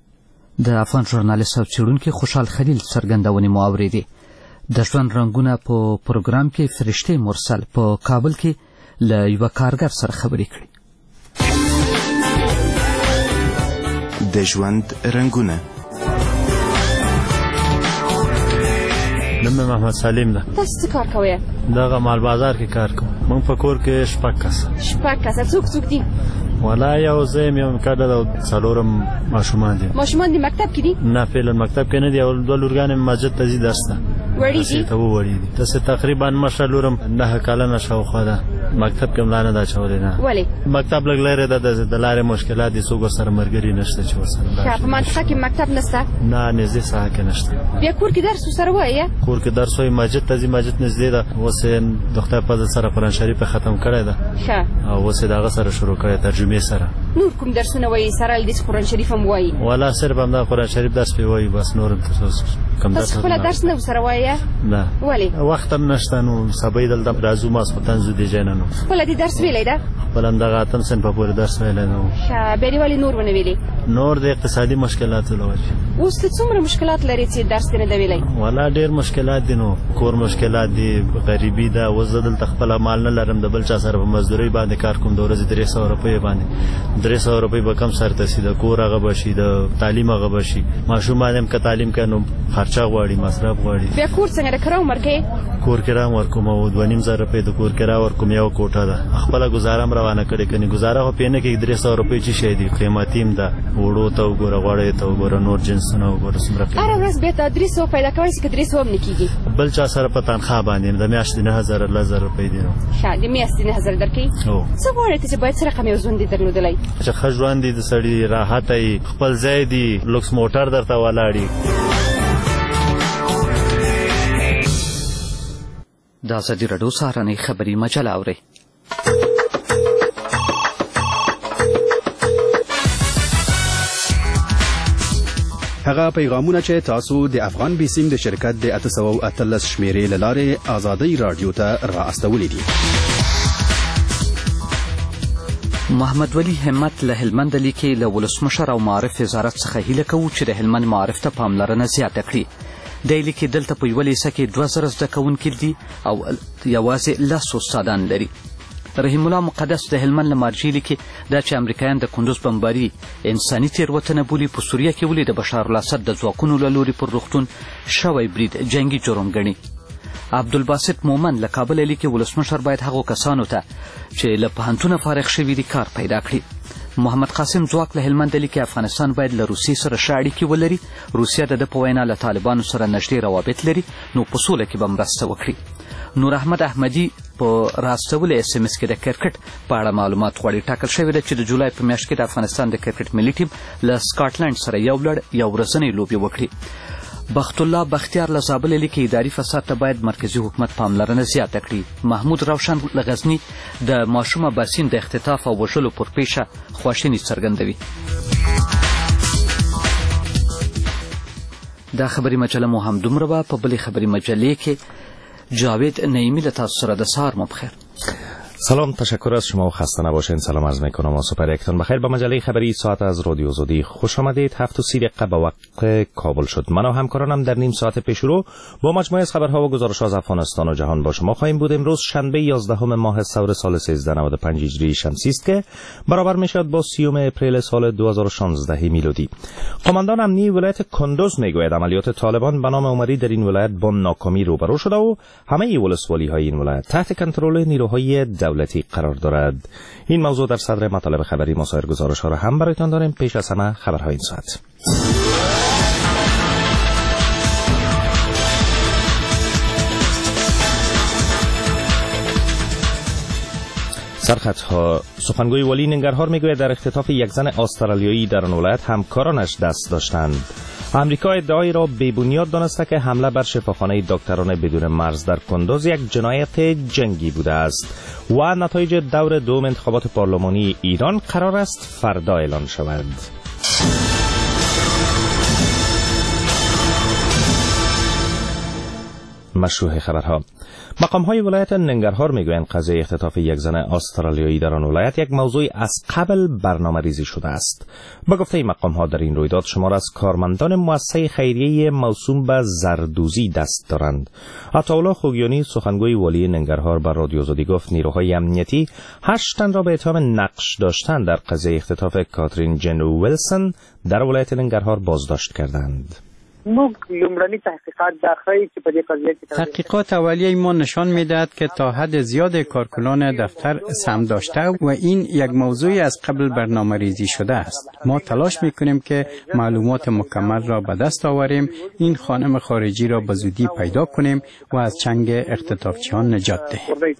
د افغان ژورنالیست او څېړونکي خوشحال خلیل څرګندونې مو اورېدې. د ژوند رنګونه په پروګرام کې فرشتې مرسل په کابل کې له یوه کارګر سره خبرې کړې. د ژوند رنګونه. نوم مې محمد سلیم ده. تاسو څه کار کوئ؟ دغه مال بازار کې کار کوم. موږ په کور کې شپږ کسه. شپږ کسه څوک دي؟ ولا یو زه یم، یو کډه ده او څلورم ماشومان دي. ماشومان دي مکتب کې دي؟ نه فعلا مکتب کې نه دي او دوه لورګانې مسجد ته ځي درس ته. وړي دي؟ ته وړي دي. داسې تقریبا مشره لورم 9 کلنه شاوخوا ده. مکتب کې ملا نه ده اچولې نه. ولې؟ مکتب لږ لرې ده، د لارې مشکلات دي، څوک ورسره ملګري نشته چې ورسره ښه په منطقه کې مکتب نشته؟ نه نږدې ساحه کې نشته. بیا کور کې درس ورسره وایې؟ کور کې درس وایي، مسجد ته ځي، مسجد نږدې ده. اوس یې د خدای فضل سره قرآن شریف ختم کړی ده او اوس یې د هغه سره شروع کړی ترجمې سره. نور کوم درسونه وایي سره له دې قرآن شریف هم وایي؟ ولا صرف همدا قرآن شریف درس پې وایي بس، نور کم درس. بس خپله درس نه ورسره وایې؟ نه. ولې؟ وخت هم نشته، نو سبا یې دلته راځو ماسخوتن ځو دې ځای نه. نو خپله دې درس ویلی ده؟ خپله همدغه اتم صنفه پورې درس ویلی نه و. ښه بیا دې ولې نور ونه ویلې؟ نور د اقتصادي مشکلاتو له وجې. اوس ته څومره مشکلات لرې چې درس دې نه ده ویلی؟ ولا ډېر مشکلات دي، نو کور مشکلات دي، غریبي ده. اوس زه دلته خپله مال نه لرم، د بل چا سره په مزدورۍ باندې کار کوم، د ورځې 300 روپۍ باندې. 300 روپۍ به کم سر ته شي، د کور هغه به شي، د تعلیم هغه به شي. ماشومان هم که تعلیم کوي نو خرچه غواړي، مصرف غواړي. بیا کور څنګه د کرا ورکوې؟ کور کرا ورکوم او 2.5 روپۍ د کور کرا ورکوم، یو کوټه ده. خپله ګزاره هم روانه کړې، کنې ګزاره خو پې نه کېږي. 300 روپۍ چې شی دي قیمتي هم ده، وړو ته وګوره، غوړیو ته وګوره، نور جنسونه وګوره څومره قیمت. هره ورځ بیا ته 300 پیدا کولی شي که 300 هم نه کېږي؟ بل چا سره په تنخوا باندې د میاشتې 9000 1000 روپۍ دي. نو ښه د میاشتې 9000 درکوي؟ څه غواړې ته چې باید څه رقم یو ژوند دې درلودلی؟ چې ښه ژوند دي، د سړي راحته وي، خپل ځای دي، لوکس موټر درته ولاړ وي. د ازادي راډیو سهارنۍ خبري مجله اورئ. هغه پیغامونه چې تاسو د افغان بیسیم د شرکت د 813 شمیرې له لارې ازادي راډیو ته را استولې دي. محمد ولی همت له هلمند لیکي له ولسمشر او معارف وزارت څخه هیله کوو چې د هلمند معارف ته پاملرنه زیاته کړي. دی لیکي دلته په یوه لیسه کې 2000 زده کوونکي دي او یوازې 10 استادان لري. رحیم الله مقدس د هلمند له مارجې لیکي دا چې امریکایان د کندوز بمباري انساني تېروتنه بولي، په سوریه کې ولې د بشار الاسد د ځواکونو له لوري پر روغتون شوی برید جنګي جرم ګڼي. عبدالباسط مومن له کابل لیکي ولسمشر باید هغو کسانو ته چې له پوهنتونه فارغ شوي دي کار پیدا کړي. محمد قاسم ځواک له هلمند لیکي افغانستان باید له روسیې سره ښه اړیکې ولري. روسیه د ده په وینا له طالبانو سره نږدې روابط لري، نو په سوله کې به مرسته وکړي. نور احمد احمدي په راستولې SMS کې د کرکټ په اړه معلومات غواړي. ټاکل شوې ده چې د جولای په میاشت کې د افغانستان د کرکټ ملي ټیم له سکاټلند سره یو ورځنۍ لوبې وکړي. بخت الله بختیار له زابل لیکي اداري فساد ته باید مرکزی حکومت پاملرنه زیاته کړي. محمود روشن له غزني د ماشوم باسین د اختطاف او وژلو پر پیښه خواشیني څرګندوي. دا خبري مجله مو هم دومره به په بلې خبري مجلې کې جاوید نعیمی له تاسو سره د سهار مو بخیر. سلام، تشکر از شما و خسته نباشین. سلام عرض میکنم و سپر یکتون بخیر. به مجله خبری ساعت از رادیو آزادی خوش آمدید. 7:30 به وقت کابل شد. من و همکارانم در نیم ساعت پیشرو با مجموعه از خبرها و گزارش‌ها از افغانستان و جهان با شما خواهیم بود. امروز شنبه 11 ماه ثور سال 1395 هجری شمسی است که برابر میشد با 30 اپریل سال 2016 میلادی. قماندان امنی ولایت کندوز میگوید عملیات طالبان به نام عمری در این ولایت با ناکامی روبرو شده و همه ولسوالی‌های این ولایت تحت کنترل نیروهای دولتی قرار دارد. این موضوع در صدر مطالب خبری ما سایر گزارش‌ها را هم برایتان داریم. پیش از همه خبرهای این ساعت. سرخطها. سخنگوی ولی ننگرهار میگوید در اختطاف یک زن استرالیایی در آن ولایت همکارانش دست داشتند. امریکا ادعای را بی‌بنیاد دانسته که حمله بر شفاخانه دکتران بدون مرز در کندوز یک جنایت جنگی بوده است و نتایج دور دوم انتخابات پارلمانی ایران قرار است فردا اعلان شود. مشروع خبرها. مقام‌های ولایت ننگرهار میگویند قضیه اختطاف یک زن استرالیایی در آن ولایت یک موضوع از قبل برنامه‌ریزی شده است. به گفته مقام‌ها در این رویداد شمار از کارمندان مؤسسه خیریه موسوم به زردوزی دست دارند. عطاالله خوگیانی سخنگوی ولی ننگرهار به رادیو آزادی گفت نیروهای امنیتی 8 تن را به اتهام نقش داشتن در قضیه اختطاف کاترین جن ویلسون در ولایت ننگرهار بازداشت کردند. تحقیقات اولیه ما نشان می‌دهد که تا حد زیاد کارکنان دفتر سهم داشته و این یک موضوعی از قبل برنامه‌ریزی شده است. ما تلاش می‌کنیم که معلومات مکمل را به دست آوریم، این خانم خارجی را به زودی پیدا کنیم و از چنگ اختطافچیان نجات دهیم.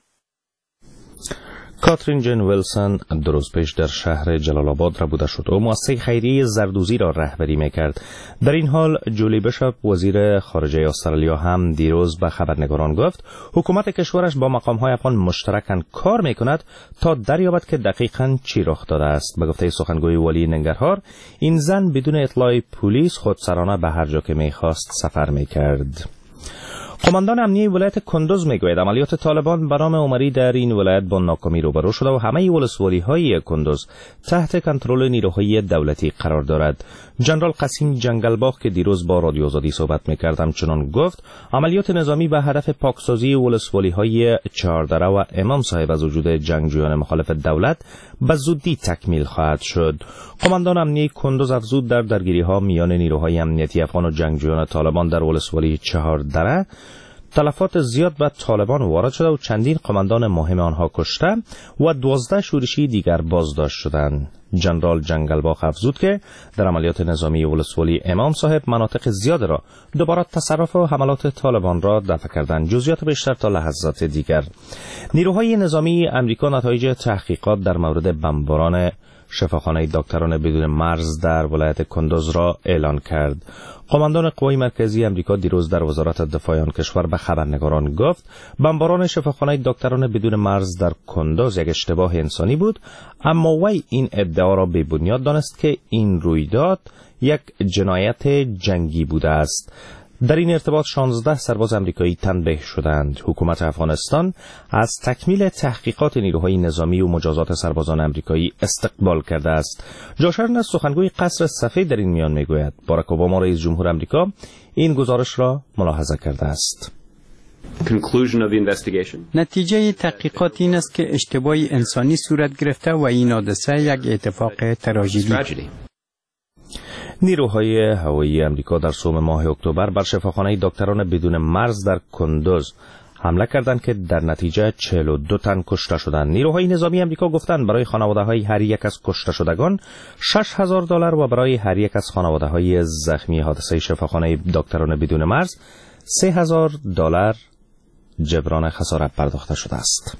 کاترین جن ویلسون 2 روز پیش در شهر جلال آباد ربوده شد و مؤسسه خیریه زردوزی را رهبری میکرد. در این حال جولی بشاپ وزیر خارجه استرالیا هم دیروز به خبرنگاران گفت حکومت کشورش با مقام‌های افغان مشترکاً کار میکند تا دریابد که دقیقاً چی رخ داده است. به گفته سخنگوی ولی ننگرهار این زن بدون اطلاع پلیس خودسرانه به هر جا که میخواست سفر میکرد. قماندان امنی ولایت کندوز میگوید عملیات طالبان به نام عمری در این ولایت با ناکامی روبرو شده و همه ولسوالی‌های کندوز تحت کنترل نیروهای دولتی قرار دارد. جنرال قاسم جنگلباغ که دیروز با رادیو آزادی صحبت می‌کرد همچنان گفت عملیات نظامی به هدف پاکسازی ولسوالی‌های چهاردره و امام صاحب از وجود جنگجویان مخالف دولت به زودی تکمیل خواهد شد. قماندان امنی کندوز افزود در درگیری‌ها میان نیروهای امنیتی افغان و جنگجویان طالبان در ولسوالی چهاردره تلفات زیاد به طالبان وارد شده و چندین قماندان مهم آنها کشته و 12 شورشی دیگر بازداشت شدند. جنرال جنگلباغ افزود که در عملیات نظامی ولسوالی امام صاحب مناطق زیاد را دوباره تصرف و حملات طالبان را دفع کردند. جزئیات بیشتر تا لحظات دیگر. نیروهای نظامی امریکا نتایج تحقیقات در مورد بمباران شفاخانه دکتران بدون مرز در ولایت کندوز را اعلان کرد. قماندان قوای مرکزی امریکا دیروز در وزارت دفاع آن کشور به خبرنگاران گفت بمباران شفاخانه دکتران بدون مرز در کندوز یک اشتباه انسانی بود، اما وی این ادعا را بی‌بنیاد دانست که این رویداد یک جنایت جنگی بوده است. در این ارتباط 16 سرباز آمریکایی تنبیه شدند. حکومت افغانستان از تکمیل تحقیقات نیروهای نظامی و مجازات سربازان آمریکایی استقبال کرده است. جاش ارنست سخنگوی قصر سفید در این میان میگوید باراک اوباما رئیس جمهور آمریکا این گزارش را ملاحظه کرده است. نتیجه تحقیقات این است که اشتباه انسانی صورت گرفته و این حادثه یک اتفاق تراژدی. نیروهای هوایی آمریکا در صوم ماه اکتبر بر شفاخانه دکتران بدون مرز در کندوز حمله کردند که در نتیجه 42 تن کشته شدند. نیروهای نظامی آمریکا گفتند برای خانواده‌های هر یک از کشته شدگان $6,000 و برای هر یک از خانواده‌های زخمی حادثه شفاخانه دکتران بدون مرز $3,000 جبران خسارت پرداخته شده است.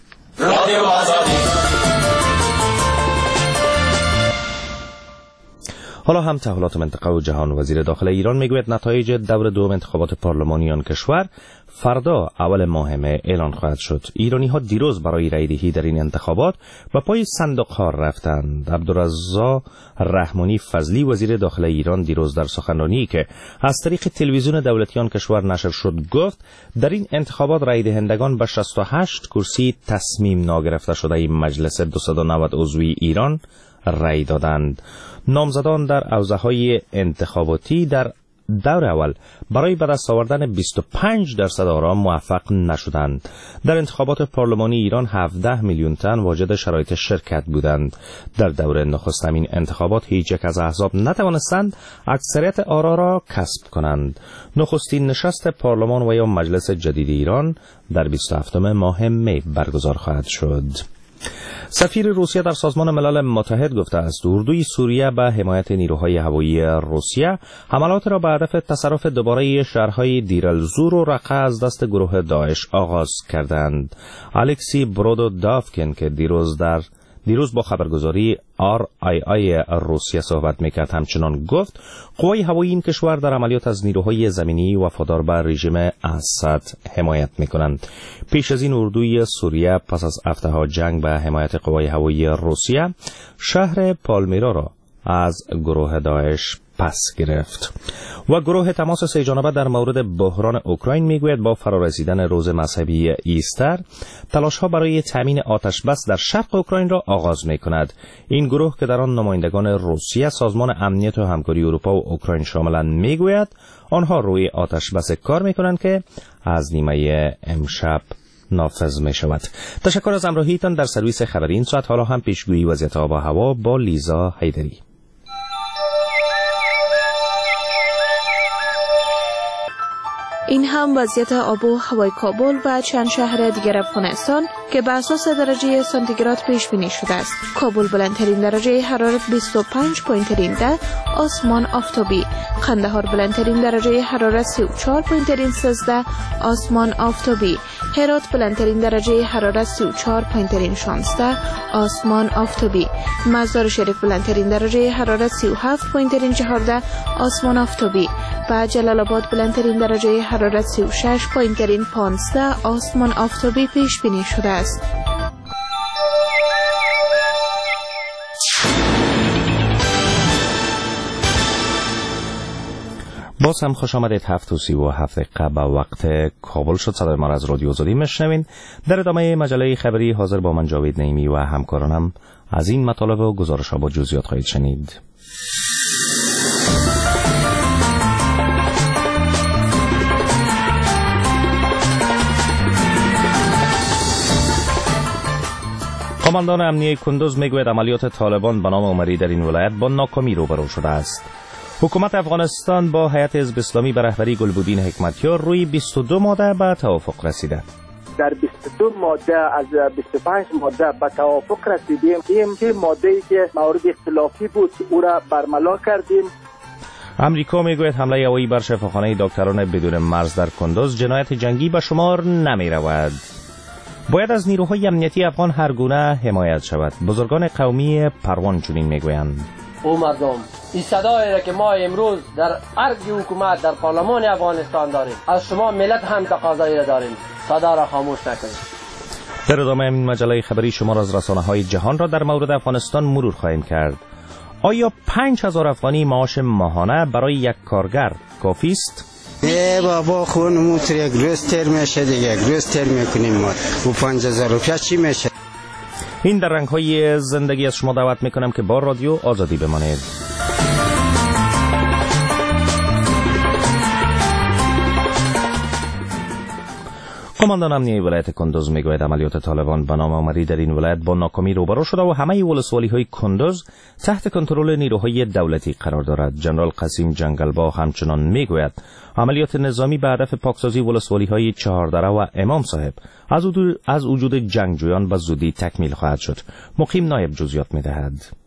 حالا هم تحولات منطقه و جهان. وزیر داخل ایران میگوید نتایج دور دوم انتخابات پارلمانی آن کشور فردا اول ماه مه اعلان خواهد شد. ایرانی ها دیروز برای رای دهی در این انتخابات به پای صندوق ها رفتند. عبدالرزاق رحمانی فضلی وزیر داخل ایران دیروز در سخنرانی که از طریق تلویزیون دولتی آن کشور نشر شد گفت در این انتخابات رای دهندگان به 68 کرسی تصمیم ناگرفته شده این مجلس 290 عضوی ایران رای دادند. نامزدان در حوزه‌های انتخاباتی در دور اول برای به دست آوردن 25% آرا موفق نشدند. در انتخابات پارلمانی ایران 17 میلیون تن واجد شرایط شرکت بودند. در دور نخست این انتخابات هیچ یک از احزاب نتوانستند اکثریت آرا را کسب کنند. نخستین نشست پارلمان و یا مجلس جدید ایران در 27 ماه می برگزار خواهد شد. سفیر روسیه در سازمان ملل متحد گفته است اردوی سوریه به حمایت نیروهای هوایی روسیه حملات را به هدف تصرف دوباره شهرهای دیر الزور و رقه از دست گروه داعش آغاز کردند. الکسی برودودافکن که دیروز با خبرگزاری RIA روسیه صحبت میکرد همچنان گفت قوای هوایی این کشور در عملیات از نیروهای زمینی وفادار به رژیم اسد حمایت میکنند. پیش از این اردوی سوریه پس از هفته‌ها جنگ به حمایت قوای هوایی روسیه شهر پالمیرا را از گروه داعش پس گرفت. و گروه تماس سه‌جانبه در مورد بحران اوکراین میگوید با فرارسیدن روز مذهبی ایستر تلاش‌ها برای تامین آتش بس در شرق اوکراین را آغاز می‌کند. این گروه که در آن نمایندگان روسیه، سازمان امنیت و همکاری اروپا و اوکراین شاملند میگوید آنها روی آتش بس کار می‌کنند که از نیمه امشب نافذ می شود. تشکر از همراهیتان در سرویس خبری این ساعت. حالا هم پیشگویی وضعیت آب و هوا با لیزا حیدری. این هم وضعیت آب و هوای کابل و چند شهر دیگر افغانستان که به اساس درجه سانتیگراد پیش بینی شده است. کابل بلندترین درجه حرارت 25.10 آسمان آفتابی، قندهار بلندترین درجه حرارت 34.13 آسمان آفتابی، هرات بلندترین درجه حرارت 34.16 آسمان آفتابی، مزار شریف بلندترین درجه حرارت 37.14 آسمان آفتابی و جلال آباد بلندترین درجه حرارت 36.15 آسمان آفتابی پیش بینی شده است. باز هم خوش آمدید. 7:37 به وقت کابل شد. صدای ما را از رادیو آزادی میشنوین. در ادامه مجله خبری حاضر با من جاوید نعیمی و همکارانم از این مطالب و گزارش‌ها با جزئیات خواهید شنید. قماندان امنیه کندوز میگوید عملیات طالبان به نام عمری در این ولایت با ناکامی روبرو شده است. حکومت افغانستان با هیئت حزب اسلامی به رهبری گلبودین حکمتیار روی 22 ماده به توافق رسیده. در 22 ماده از 25 ماده به توافق رسیدیم. این ماده‌ای که مورد اختلافی بود او را برملا کردیم. امریکا میگوید حمله هوایی بر شفاخانه دکتران بدون مرز در کندوز جنایت جنگی به شمار نمی رود. باید از نیروهای امنیتی افغان هر گونه حمایت شود. بزرگان قومی پروان چنین میگویند. او مردم این صدایی را که ما امروز در ارگ حکومت در پارلمان افغانستان داریم، از شما ملت هم تقاضایی را داریم صدا را خاموش نکنید. در ادامه این مجله خبری شما از رسانه‌های جهان را در مورد افغانستان مرور خواهیم کرد. آیا 5000 افغانی معاش ماهانه برای یک کارگر کافی است؟ بابا خونمون یک روز تر میشه دیگه، یک روز تر میکنیم ما و 5000 روپیه چی میشه؟ این در رنگ‌های زندگی از شما دعوت میکنم که با رادیو آزادی بمانید. قماندان امنیه ولایت کندوز میگوید عملیات طالبان به نام آوری در این ولایت با ناکامی روبرو شده و همه ولسوالی‌های کندوز تحت کنترل نیروهای دولتی قرار دارد. جنرال قاسم جنگلباغ همچنان میگوید عملیات نظامی به هدف پاکسازی ولسوالی‌های چهاردره و امام صاحب از وجود جنگجویان به زودی تکمیل خواهد شد. مقیم نایب جزئیات میدهد.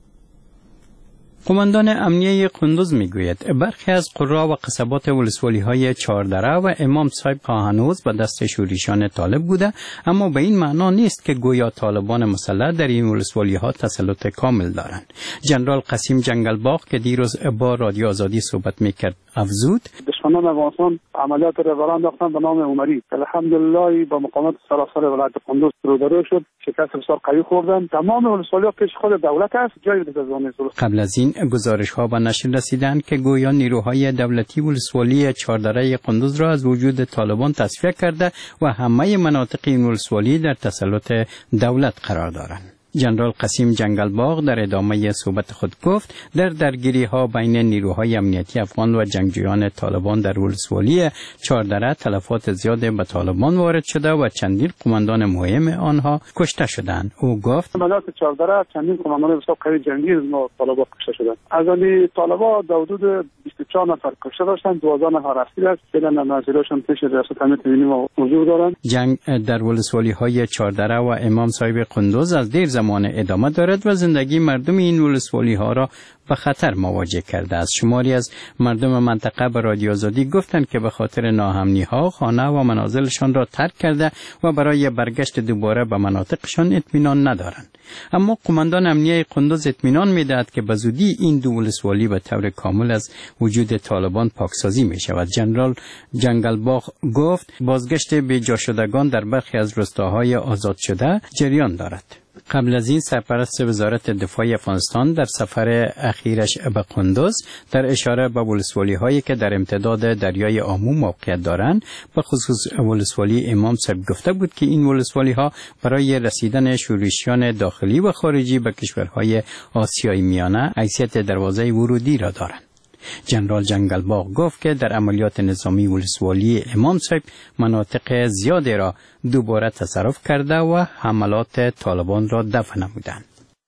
قماندان امنیه کندوز میگوید برخی از قرا و قصبات ولسوالی‌های چهاردره و امام صاحب هنوز به دست شورشیان طالب بوده، اما به این معنا نیست که گویا طالبان مسلح در این ولسوالی‌ها تسلط کامل دارند. جنرال قاسم جنگلباغ که دیروز با رادیو آزادی صحبت میکرد افزود دشمنان افغانستان عملیات را راه انداختند به نام عمری. الحمدلله با مقامات سراسر ولایت کندوز روبرو شد، شکست بسیار قوی خوردند. تمام ولسوالی‌ها پیش خود دولت است، جایی قبل از این گزارش‌ها به نشر رسیدند که گویا نیروهای دولتی ولسوالی چهاردره کندوز را از وجود طالبان تصفیه کرده و همه مناطق این ولسوالی در تسلط دولت قرار دارند. جنرال قاسم جنگلباغ در ادامه صحبت خود گفت در درگیری‌ها بین نیروهای امنیتی افغان و جنگجویان طالبان در ولسوالی چهاردره تلفات زیاد به طالبان وارد شده و چندین قماندان مهم آنها کشته شدند. او گفت عملیات چهاردره چندین قماندان بسیار قوی جنگی از طالبان کشته شدند. از آن طالبان در حدود 24 نفر کشته داشتند، 12 نفر اسیر است. فعلا نظیرشان پیش ریاست امنیت ملی ما حضور دارند. جنگ در ولسوالی‌های چهاردره و امام صاحب کندوز از دیر زمان ادامه دارد و زندگی مردم این ولسوالی‌ها را به خطر مواجه کرده است. شماری از مردم منطقه به رادیو آزادی گفتند که به خاطر ناامنی‌ها خانه و منازلشان را ترک کرده و برای برگشت دوباره به مناطقشان اطمینان ندارند. اما قماندان امنیه کندوز اطمینان می‌دهد که به زودی این دو ولسوالی به طور کامل از وجود طالبان پاکسازی می‌شود. جنرال جنگلباغ گفت بازگشت بی‌جا شدگان در برخی از روستاهای آزاد شده جریان دارد. قبل از این سرپرست وزارت دفاع افغانستان در سفر اخیرش به کندوز در اشاره به ولسوالی‌هایی که در امتداد دریای آمو موقعیت دارند به خصوص ولسوالی امام صاحب گفته بود که این ولسوالی‌ها برای رسیدن شورشیان داخلی و خارجی به کشورهای آسیای میانه حیثیت دروازه ورودی را دارند. جنرال جنگلباغ گفت که در عملیات نظامی ولسوالی امام صاحب مناطق زیادی را دوباره تصرف کرده و حملات طالبان را دفع نمودند.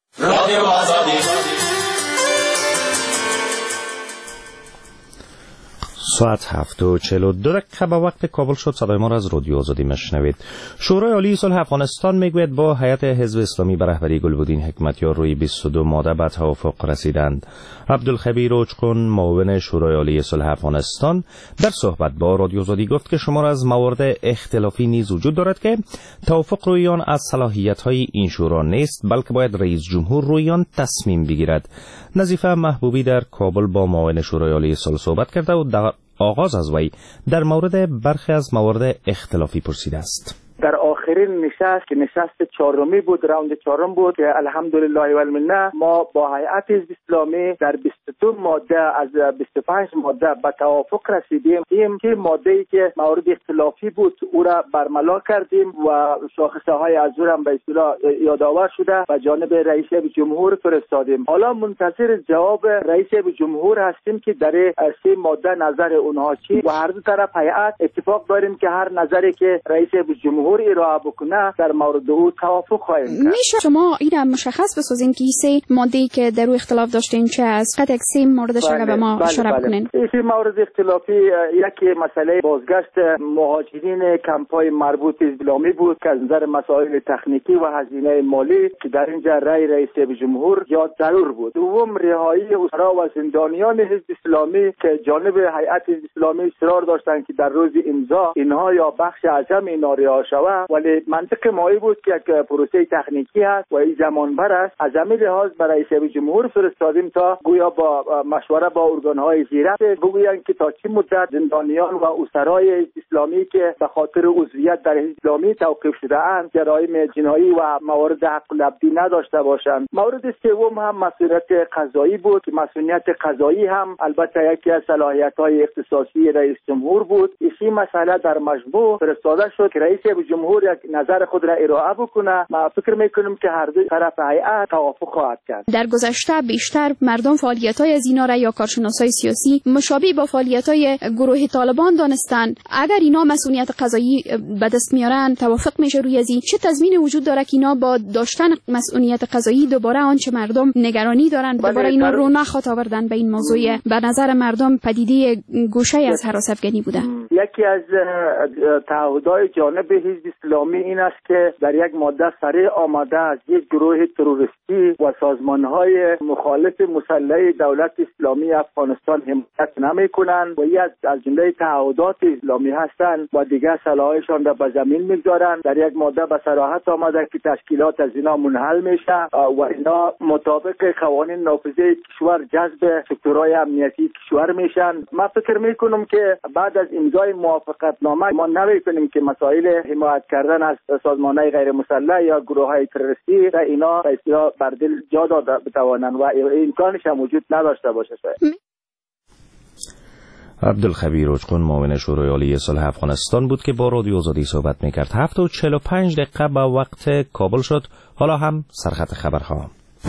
ساعت 7:42 به وقت کابل شد. صدای ما را از رادیو آزادی مشنوید. شورای عالی صلح افغانستان میگوید با هیئت حزب اسلامی به رهبری گلبدین حکمتیار روی 22 ماده به توافق رسیدند. عبدالخبیر اوچقون معاون شورای عالی صلح افغانستان در صحبت با رادیو آزادی گفت که شمار از موارد اختلافی نیز وجود دارد که توافق روی آن از صلاحیت‌های این شورا نیست، بلکه باید رئیس جمهور روی آن تصمیم بگیرد. نظیفه محبوبی در کابل با معاون شورای عالی صلح صحبت کرده و در آغاز از وی در مورد برخی از موارد اختلافی پرسیده است. در آخرین نشست که نشست چهارمی بود، راوند چهارم بود که الحمدلله و المنه ما با هیئت حزب اسلامی در 22 ماده از 25 ماده به توافق رسیدیم. که ماده‌ای که مورد اختلافی بود او را برملا کردیم و شاخصه های از او هم به اصطلاح یادآور شده و جانب رئیس جمهور فرستادیم. حالا منتظر جواب رئیس جمهور هستیم که در سه ماده نظر اونها چی و هر دو طرف هیئت اتفاق داریم که هر نظری که رئیس جمهور ارائه بکنه در مورد او توافق خواهیم کرد. میشه شما این مشخص بسازین که سه ماده‌ای که در او اختلاف داشتین چه است؟ فقط یک سه موردش را به ما اشاره بکنین. این مورد اختلافی یکی مسئله بازگشت مهاجرین کمپ‌های مربوط اسلامی بود که از نظر مسائل تکنیکی و هزینه مالی که در اینجا رأی رئیس جمهور یا ضرور بود. دوم رهایی اسرا و زندانیان حزب اسلامی که جانب هیئت حزب اسلامی اصرار داشتند که در روز امضا اینها یا بخش اعظم اینا رها شود، ولی ولی منطق مایی بود که یک پروسه تکنیکی هست و این زمان بر است. از همین لحاظ برای رئیس جمهور فرستادیم تا گویا با مشوره با ارگان‌های زیرک بگویند که تا چه مدت زندانیان و اسرای اسلامی که به خاطر عضویت در حزب اسلامی توقیف شده اند جرایم جنایی و موارد حق العبدی نداشته باشند. مورد سوم هم مسئولیت قضایی بود که مسئولیت قضایی هم البته یکی از صلاحیت‌های اختصاصی رئیس جمهور بود. این مسئله در مجموع فرستاده شد که رئیس جمهور یک نظر خود را ارائه بکنه. ما فکر می‌کنیم که هر دو طرف هیئت توافق خواهد کرد. در گذشته بیشتر مردم فعالیت‌های از اینا را یا کارشناسای سیاسی مشابه با فعالیت‌های گروه طالبان دانستند. اگر اینا مسئولیت قضایی به دست میارن توافق میشه روی ازی چه تضمین وجود داره که اینا با داشتن مسئولیت قضایی دوباره آنچه مردم نگرانی دارن دوباره اینا رو نخواد آوردن به این موضوع. به نظر مردم پدیده گوشه از هراس افغانی بوده. یکی از تعهدات جانب حزب اسلامی این است که در یک ماده سریع آمده از یک گروه تروریستی و سازمان‌های مخالف مسلح دولت اسلامی افغانستان حمایت نمی‌کنند و این از جمله تعهدات اسلامی هستند و دیگر سلاحشان را به زمین می‌گذارند. در یک ماده به صراحت آمده که تشکیلات از اینا منحل میشه و اینا مطابق قوانین نافذه کشور جذب سکتورهای امنیتی کشور میشن. من فکر میکنم که بعد از امضای موافقتنامه ما نمی‌کنیم که مسائل حمایت کردن از سازمان‌های غیر مسلح یا گروه‌های تروریستی را اینا به اصطلاح بر دل جا داده بتوانند و امکانش هم وجود نداشته باشه. عبدالخبیر اوچقون معاون شورای عالی صلح افغانستان بود که با رادیو آزادی صحبت میکرد. 7:45 به وقت کابل شد. حالا هم سرخط خبرها.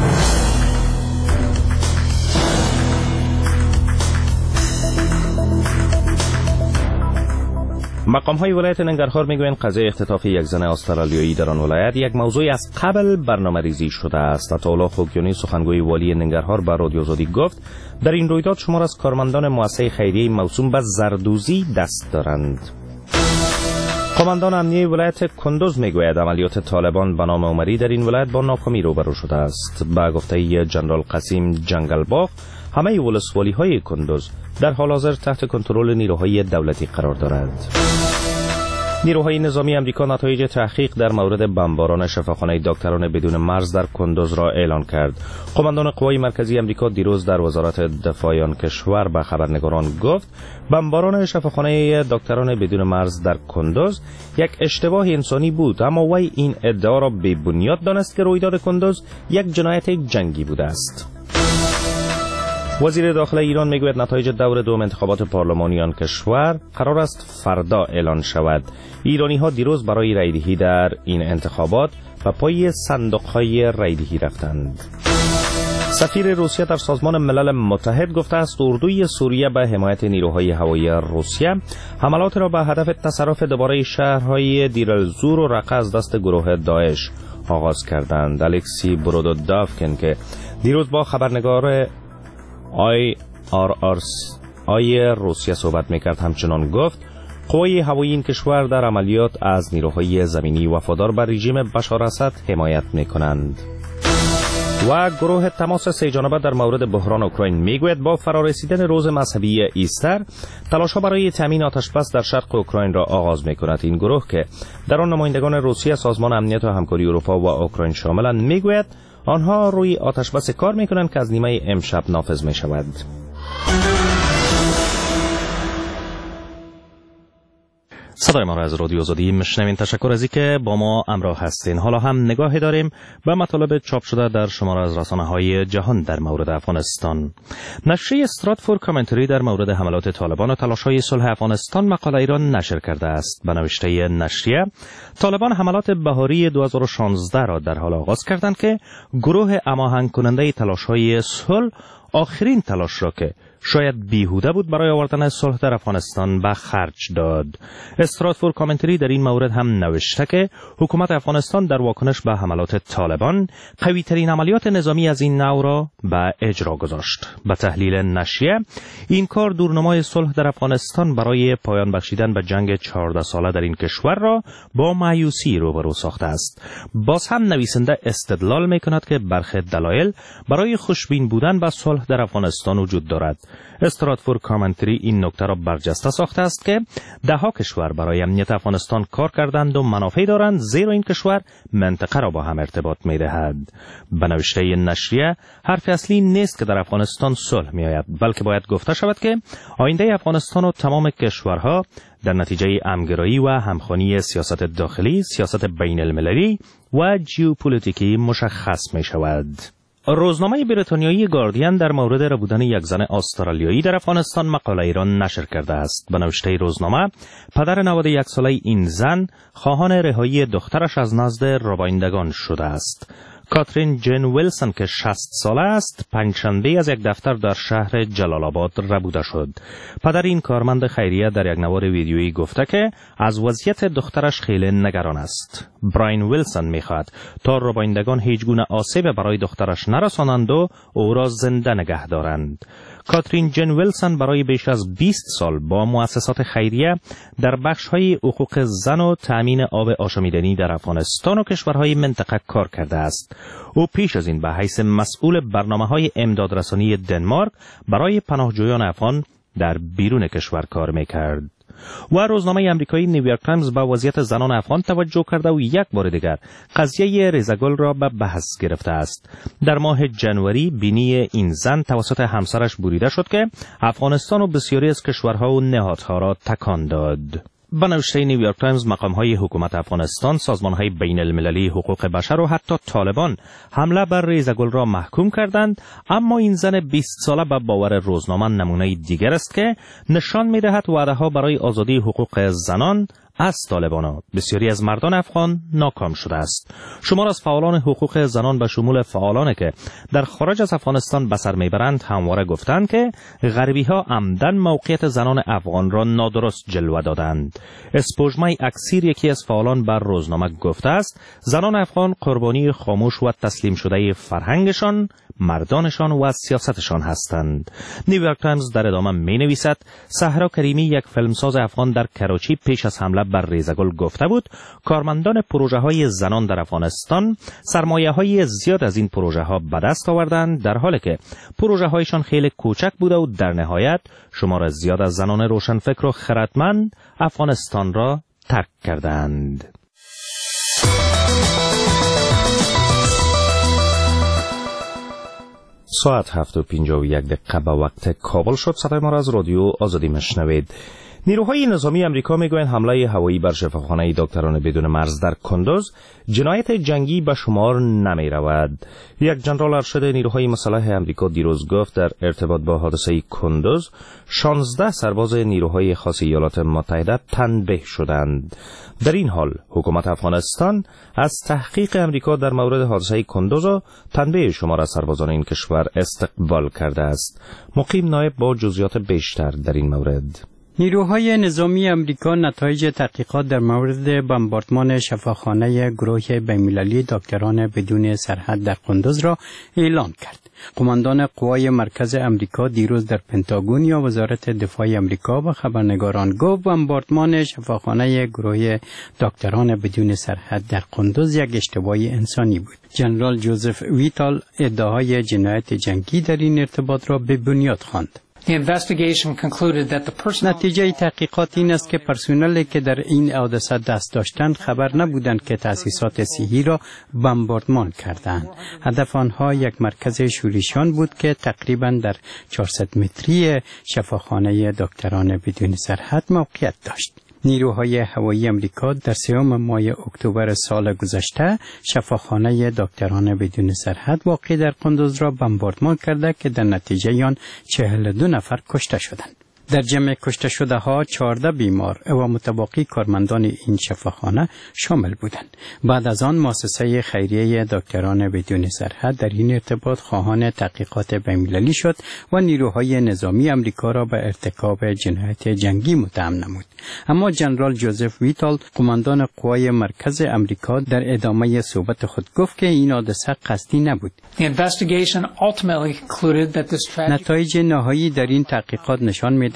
مقام‌های ولایت ننگرهار میگویند قضیه اختطاف یک زن استرالیایی در آن ولایت یک موضوع از قبل برنامه‌ریزی شده است. عطاالله خوگیانی سخنگوی والی ننگرهار به رادیو آزادی گفت در این رویداد شمار از کارمندان مؤسسه خیریه موسوم به زردوزی دست دارند. قماندان امنیه ولایت کندوز میگوید عملیات طالبان به نام عمری در این ولایت با ناکامی روبرو شده است. به گفته جنرال قاسم جنگلباغ همه ولسوالی‌های کندوز در حال حاضر تحت کنترل نیروهای دولتی قرار دارند. نیروهای نظامی امریکا نتایج تحقیق در مورد بمباران شفاخانه دکتران بدون مرز در کندوز را اعلان کرد. قماندان قوای مرکزی امریکا دیروز در وزارت دفاع آن کشور به خبرنگاران گفت بمباران شفاخانه دکتران بدون مرز در کندوز یک اشتباه انسانی بود، اما وی این ادعا را بی بنیاد دانست که رویداد کندوز یک جنایت جنگی بوده است. وزیر داخله ایران میگوید نتایج دور دوم انتخابات پارلمانی آن کشور قرار است فردا اعلان شود. ایرانی ها دیروز برای رایدهی در این انتخابات و پای صندوق‌های رایدهی رفتند. سفیر روسیه در سازمان ملل متحد گفته است اردوی سوریه به حمایت نیروهای هوایی روسیه حملات را به هدف تصرف دوباره شهرهای دیرالزور و رقه از دست گروه داعش آغاز کردند. الکسی برودودافکن که دیروز با خبرنگار آی روسیه صحبت میکرد همچنان گفت قوای هوایی این کشور در عملیات از نیروهای زمینی وفادار بر رژیم بشار اسد حمایت میکنند. و گروه تماس سه‌جانبه در مورد بحران اوکراین میگوید با فرارسیدن روز مذهبی ایستر تلاش‌ها برای تامین آتش‌بس در شرق اوکراین را آغاز میکند. این گروه که در آن نمایندگان روسیه، سازمان امنیت و همکاری اروپا و اوکراین شاملند میگوید آنها روی آتش‌بس کار میکنند که از نیمه امشب نافذ میشود. صدای ما را از رادیو آزادی میشنوین. تشکر از اینکه با ما همراه هستین. حالا هم نگاهی داریم به مطالب چاپ شده در شماره از رسانه‌های جهان در مورد افغانستان. نشریه استراتفورد کامنتری در مورد حملات طالبان و تلاش‌های صلح افغانستان مقاله را نشر کرده است. به نوشته نشریه طالبان حملات بهاری 2016 را در حال آغاز کردند که گروه هماهنگ کننده تلاش‌های صلح آخرین تلاش را که شاید بیهوده بود برای آوردن صلح در افغانستان به خرج داد. استراتفورد کامنتری در این مورد هم نوشته که حکومت افغانستان در واکنش به حملات طالبان قوی ترین عملیات نظامی از این نوع را به اجرا گذاشت. به تحلیل نشریه این کار دورنمای صلح در افغانستان برای پایان بخشیدن به جنگ 14 ساله در این کشور را با مایوسی روبرو ساخته است. باز هم نویسنده استدلال می‌کند که برخی دلایل برای خوشبین بودن به صلح صلح در افغانستان وجود دارد. استراتفور کامنتری این نکته را برجسته ساخته است که دهها کشور برای امنیت افغانستان کار کردند و منافع دارند، زیرا این کشور منطقه را با هم ارتباط می دهد. به نوشته نشریه حرف اصلی نیست که در افغانستان صلح می آید، بلکه باید گفته شود که آینده افغانستان و تمام کشورها در نتیجه همگرایی و همخوانی سیاست داخلی، سیاست بین المللی و ژئوپلیتیکی مشخص می شود. روزنامه بریتانیایی گاردین در مورد ربودن یک زن استرالیایی در افغانستان مقاله ای را نشر کرده است. به نوشته روزنامه، پدر 91 ساله این زن خواهان رهایی دخترش از نزد ربایندگان شده است. کاترین جن ویلسون که 60 ساله است، پنجشنبه از یک دفتر در شهر جلال آباد ربوده شد. پدر این کارمند خیریه در یک نوار ویدیویی گفته که از وضعیت دخترش خیلی نگران است. براین ویلسون می‌خواهد تا ربایندگان هیچ گونه آسیب برای دخترش نرسانند و او را زنده نگه دارند. کاترین جن ویلسون برای بیش از 20 سال با مؤسسات خیریه در بخش‌های حقوق زن و تأمین آب آشامیدنی در افغانستان و کشورهای منطقه کار کرده است. او پیش از این به حیث مسئول برنامه‌های امدادرسانی دنمارک برای پناهجویان افغان در بیرون کشور کار می‌کرد. و روزنامه آمریکایی نیویورک تایمز به وضعیت زنان افغان توجه کرده و یک بار دیگر قضیه ریزگل را به بحث گرفته است. در ماه جنوری بینی این زن توسط همسرش بریده شد که افغانستان و بسیاری از کشورها و نهادها را تکان داد. به نوشته نیویورک تایمز، مقام‌های حکومت افغانستان، سازمان‌های بین المللی حقوق بشر و حتی طالبان حمله بر ریزگل را محکوم کردند، اما این زن 20 ساله به باور روزنامه نمونه دیگر است که نشان می‌دهد وعده‌ها برای آزادی حقوق زنان از طالبان بسیاری از مردان افغان ناکام شده است. شمار از فعالان حقوق زنان به شمول فعالانی که در خارج از افغانستان به سر میبرند همواره گفتند که غربی‌ها عمدن موقعیت زنان افغان را نادرست جلوه دادند. اسپوژمای اکسیر، یکی از فعالان بر روزنامه گفته است زنان افغان قربانی خاموش و تسلیم شده فرهنگشان، مردانشان و سیاستشان هستند. نیویورک تایمز در ادامه می‌نویسد صحرا کریمی، یک فیلمساز افغان در کراچی، پیش از حمله بر ریزگل گفته بود کارمندان پروژه‌های زنان در افغانستان سرمایه‌های زیاد از این پروژه‌ها به دست آوردند، در حالی که پروژه‌هایشان خیلی کوچک بوده و در نهایت شمار زیاد از زنان روشنفکر و خردمند افغانستان را ترک کردند. ساعت 7:51 به وقت کابل شد. صدای ما را از رادیو آزادی مشنوید. نیروهای نظامی آمریکا میگویند حمله هوایی بر شفاخانه دکتران بدون مرز در کندوز جنایت جنگی به شمار نمی رود. یک جنرال ارشد نیروهای مسلح آمریکا دیروز گفت در ارتباط با حادثه کندوز 16 سرباز نیروهای خاص ایالات متحده تنبیه شدند. در این حال حکومت افغانستان از تحقیق آمریکا در مورد حادثه کندوز و تنبیه شمار از سربازان این کشور استقبال کرده است. مقیم نایب با جزئیات بیشتر در این مورد. نیروهای نظامی آمریکا نتایج تحقیقات در مورد بمباردمان شفاخانه گروه بین‌المللی دکتران بدون سرحد در قندوز را اعلام کرد. قماندان قوای مرکز آمریکا دیروز در پنتاگون یا وزارت دفاع آمریکا به خبرنگاران گفت بمباردمان شفاخانه گروه دکتران بدون سرحد در قندوز یک اشتباه انسانی بود. جنرال جوزف ویتال ادعای جنایت جنگی در این ارتباط را به بنیاد خواند. نتیجه تحقیقات این است که پرسنلی که در این حادثه دست داشتند خبر نبودند که تأسیسات صحی را بمباردمان کردند. هدف آنها یک مرکز شورشیان بود که تقریبا در 400 متری شفاخانه دکتران بدون سرحد موقعیت داشت. نیروهای هوایی آمریکا در 3 ماه اکتبر سال گذشته شفاخانه دکتران بدون سرحد واقع در قندوز را بمباردمان کرده که در نتیجه آن 42 نفر کشته شدند. در جمع کشته شده ها 14 بیمار و متباقی کارمندان این شفاخانه شامل بودند. بعد از آن مؤسسه خیریه دکتران بدون سرحد در این ارتباط خواهان تحقیقات بین‌المللی شد و نیروهای نظامی آمریکا را به ارتکاب جنایت جنگی متهم نمود. اما جنرال جوزف ویتال قماندان قوای مرکز آمریکا در ادامه صحبت خود گفت که این حادثه قصدی نبود. نتایج نهایی در این تحقیقات نشان می‌دهد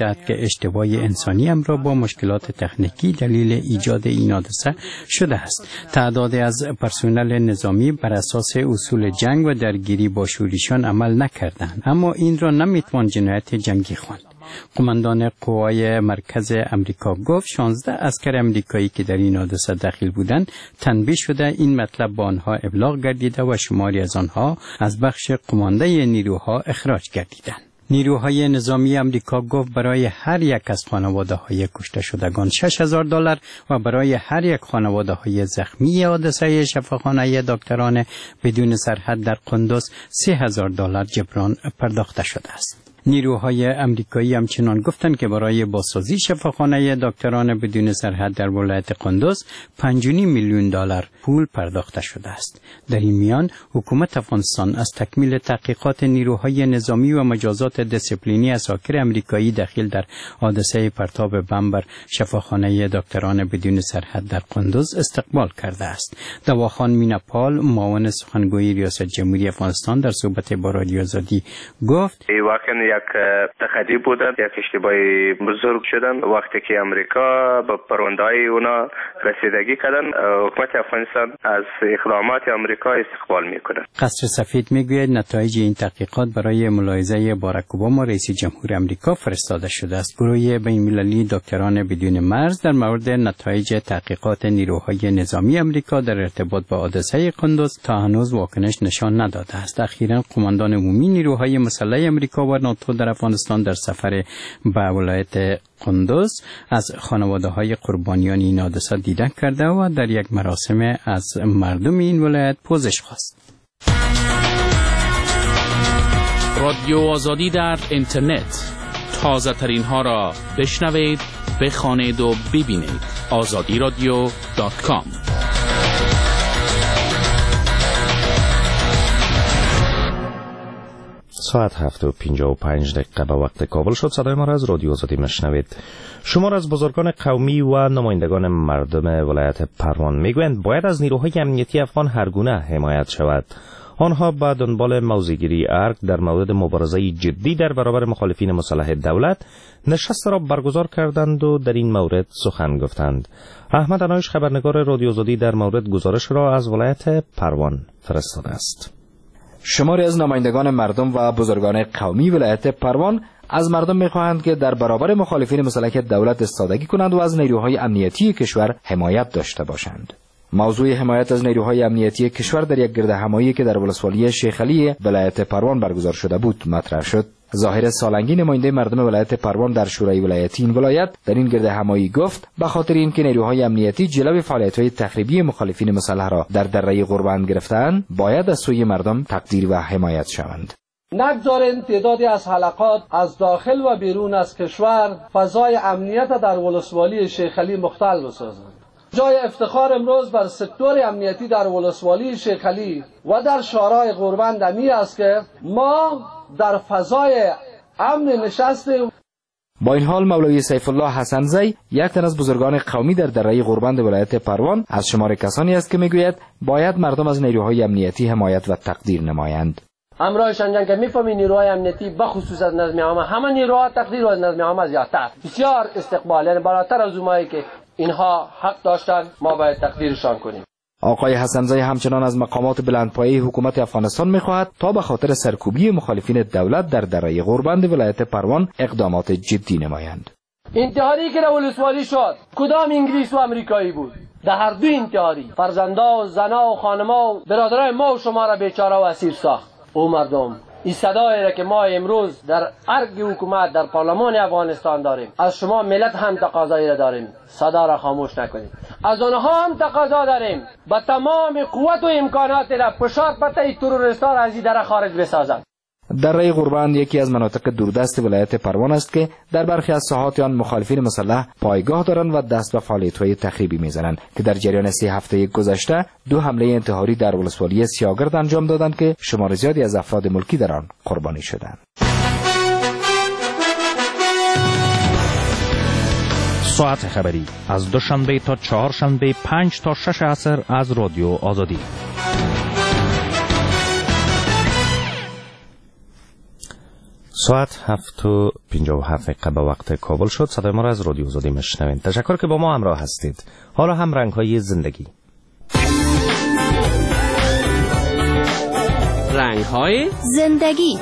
می‌دهد که اشتباه انسانی امر با مشکلات تکنیکی دلیل ایجاد این حادثه شده است. تعدادی از پرسنل نظامی بر اساس اصول جنگ و درگیری با شورشیان عمل نکردند، اما این را نمیتوان جنایت جنگی خواند. قماندان قوای مرکز امریکا گفت 16 عسکر امریکایی که در این حادثه دخیل بودند تنبیه شده این مطلب با آنها ابلاغ گردیده و شماری از آنها از بخش قمانده نیروها اخراج گردیدند. نیروهای نظامی امریکا گفت برای هر یک از خانواده‌های کشته شدگان $6,000 و برای هر یک خانواده‌های زخمی حادثه شفاخانه دکتران بدون سرحد در قندوز $3,000 جبران پرداخته شده است. نیروهای امریکایی همچنان گفتند که برای بازسازی شفاخانه دکتران بدون سرحد در ولایت قندوز $5.5 میلیون پول پرداخته شده است. در این میان حکومت افغانستان از تکمیل تحقیقات نیروهای نظامی و مجازات دیسیپلینی اساکر امریکایی دخیل در حادثه پرتاب بمب بر شفاخانه دکتران بدون سرحد در قندوز استقبال کرده است. دواخان میناپال معاون سخنگوی ریاست جمهوری افغانستان در صحبت با رادیو آزادی گفت یک تخطی بوده، یک اشتباه بزرگ شدن وقتی که امریکا به پرونده‌های اونا رسیدگی کردن. حکومت افغانستان از اقدامات امریکا استقبال میکنه. قصر سفید میگوید نتایج این تحقیقات برای ملاحظه باراک اوباما رئیس جمهور امریکا فرستاده شده است. گروه بین‌المللی دکتران بدون مرز در مورد نتایج تحقیقات نیروهای نظامی امریکا در ارتباط با حادثه قندوز تا هنوز واکنش نشان نداده است. اخیراً قماندان عمومی نیروهای مسلح امریکا و ناتو در افغانستان در سفر به ولایت قندوز از خانواده‌های قربانیان این حادثه دیدن کرده و در یک مراسم از مردم این ولایت پوزش خواست. رادیو آزادی در اینترنت، تازه ترین ها را بشنوید، بخوانید و ببینید. azadiradio.com. ساعت 7:55 به وقت کابل شد. صدای ما را از رادیو آزادی مشنوید. شمار از بزرگان قومی و نمایندگان مردم ولایت پروان میگویند باید از نیروهای امنیتی افغان هرگونه حمایت شود. آنها به دنبال موضع‌گیری ارگ در مورد مبارزه جدی در برابر مخالفین مسلح دولت نشست را برگزار کردند و در این مورد سخن گفتند. احمد انایش خبرنگار رادیو آزادی در مورد گزارش را از ولایت پروان فرستاده است. شماری از نمایندگان مردم و بزرگان قومی ولایت پروان از مردم می‌خواهند که در برابر مخالفین مسلح دولت ایستادگی کنند و از نیروهای امنیتی کشور حمایت داشته باشند. موضوع حمایت از نیروهای امنیتی کشور در یک گردهمایی که در ولسوالی شیخ علی ولایت پروان برگزار شده بود مطرح شد. ظاهر سالنگی نماینده مردم ولایت پروان در شورای ولایتی این ولایت در این گردهمایی گفت به خاطر اینکه نیروهای امنیتی جلوی فعالیت‌های تخریبی مخالفین مسلح را در دره قربند گرفتند، باید از سوی مردم تقدیر و حمایت شوند. نگذارید تعدادی از حلقات از داخل و بیرون از کشور فضای امنیت در ولسوالی شیخ علی مختل بسازند. جای افتخار امروز بر سکتور امنیتی در ولسوالی شیخ علی و در شورای قربند امی است که ما در فضای امن نشستیم. با این حال مولوی سیف الله حسن زی، یک تن از بزرگان قومی در دره قربند ولایت پروان، از شمار کسانی است که میگوید باید مردم از نیروهای امنیتی حمایت و تقدیر نمایند. امرای شنجان که میفهمی نیروهای امنیتی بخصوص از نظم عامه همه نیروها تقدیر و از نظم عامه زیادتر بسیار استقبال، یعنی بالاتر از اونایی که اینها حق داشتن ما باید تقدیرشان کنیم. آقای حسنزی همچنان از مقامات بلندپایه حکومت افغانستان می‌خواهد تا به خاطر سرکوبی مخالفین دولت در دره قربند ولایت پروان اقدامات جدی نمایند. انتحاری که در ولسوالی شد کدام انگلیس و امریکایی بود؟ در هر دو انتحاری فرزندا و زنا و خانما و برادرای ما و شما را بیچاره و اسیر ساخت. او مردم، این صدایی را که ما امروز در ارگ حکومت در پارلمان افغانستان داریم، از شما ملت هم تقاضایی را داریم صدا را خاموش نکنید. از آنها هم تقاضا داریم با تمام قوت و امکانات را فشار پته تروریستا را از این دره خارج بسازند. دره قربند یکی از مناطق دوردست ولایت پروان است که در برخی از ساحات آن مخالفین مسلح پایگاه دارند و دست به فعالیت‌های تخریبی می‌زنند که در جریان 3 هفته گذشته 2 حمله انتحاری در ولسوالی سیاگرد انجام دادند که شمار زیادی از افراد ملکی در آن قربانی شدند. ساعت خبری از دوشنبه تا چهارشنبه 5 تا 6 عصر از رادیو آزادی. ساعت 7:57 به وقت کابل شد. صدای ما را از رادیو آزادی میشنوید. تشکر که با ما همراه هستید. حالا هم رنگ‌های زندگی. رنگ‌های زندگی.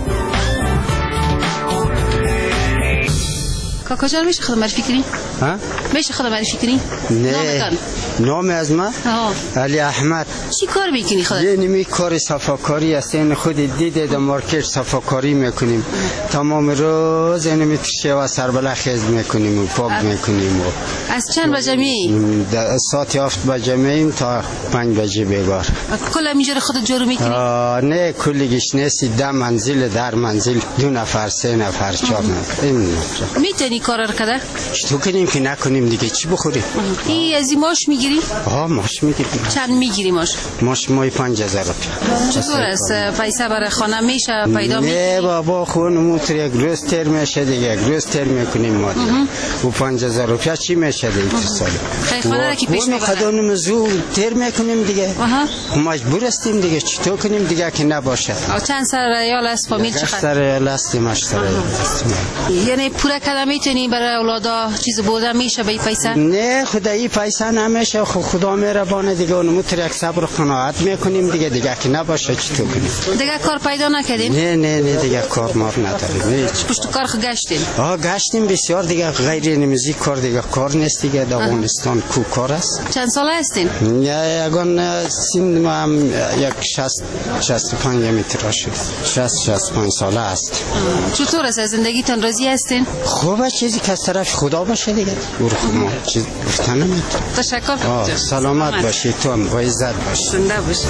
کاکا جان میشه خودم معرفی کنی؟ ها؟ میشه خودم معرفی کنی؟ نه. نام از من؟ علی احمد. چی کار میکنی خودت؟ یه نیمی کار صفاکاری است. این خود دیده در مارکت صفاکاری میکنیم. تمام روز اینو میتشه و سربله خیز میکنیم و پاک میکنیم. از چند بجه میایی؟ ساعت 7 بجه میاییم تا 5 بجه بیگار. کل اینجا خودت جارو میکنی؟ نه کلیگش نیستی. 10 منزل در منزل 2 نفر 3 نفر 4 نفر. میتونی کار رو کده؟ چطور کنیم که نکنیم دیگه چی بخوریم؟ ای از این ماش میگیری؟ ماش میگیریم. چند میگیری ماش؟ ماش مای 5000 روپیه. چطور است پیسه برای خانه میشه پیدا میکنی؟ نه بابا خونمون تو یک روز تر میشه دیگه. یک روز تر میکنیم ما دیگه. و 5000 روپیه چی میشه دیگه تو سال؟ خانه را کی پیش میبره؟ خودمون زو تر میکنیم دیگه. مجبور هستیم دیگه چطور کنیم دیگه که نباشه. چند سر ریال است فامیل چقدر؟ سر ریال است ماشتر. یعنی پورا کدام میتونی برای اولادا چیز بوده میشه به این پیسه؟ نه خدایی پیسه نمیشه. خدا مهربانه دیگه. اونمو تر یک صبر قناعت میکنیم دیگه که نباشه چطور کنیم. دیگه کار پیدا نکردین؟ نه دیگه کار ما نداریم. پشت کار گشتین؟ گشتیم بسیار دیگه. غیر نمیزی کار دیگه کار نیست دیگه. در افغانستان کو کار است. چند ساله هستین؟ یگان سن ما هم یک 65 متر شد. 65 ساله است. چطور است زندگیتون راضی هستین؟ خوبه چیزی که از طرف خدا باشه دیگه. ما چیز گفتن نمیتونم. تشکر. سلامت باشی تو هم با عزت باشی. زنده باشی.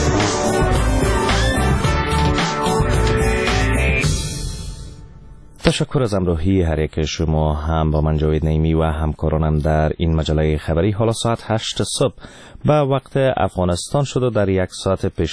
تشکر از همراهی هر یک شما. هم با من جاوید نعیمی و همکارانم در این مجله خبری. حالا ساعت 8 صبح به وقت افغانستان شد و در یک ساعت پیش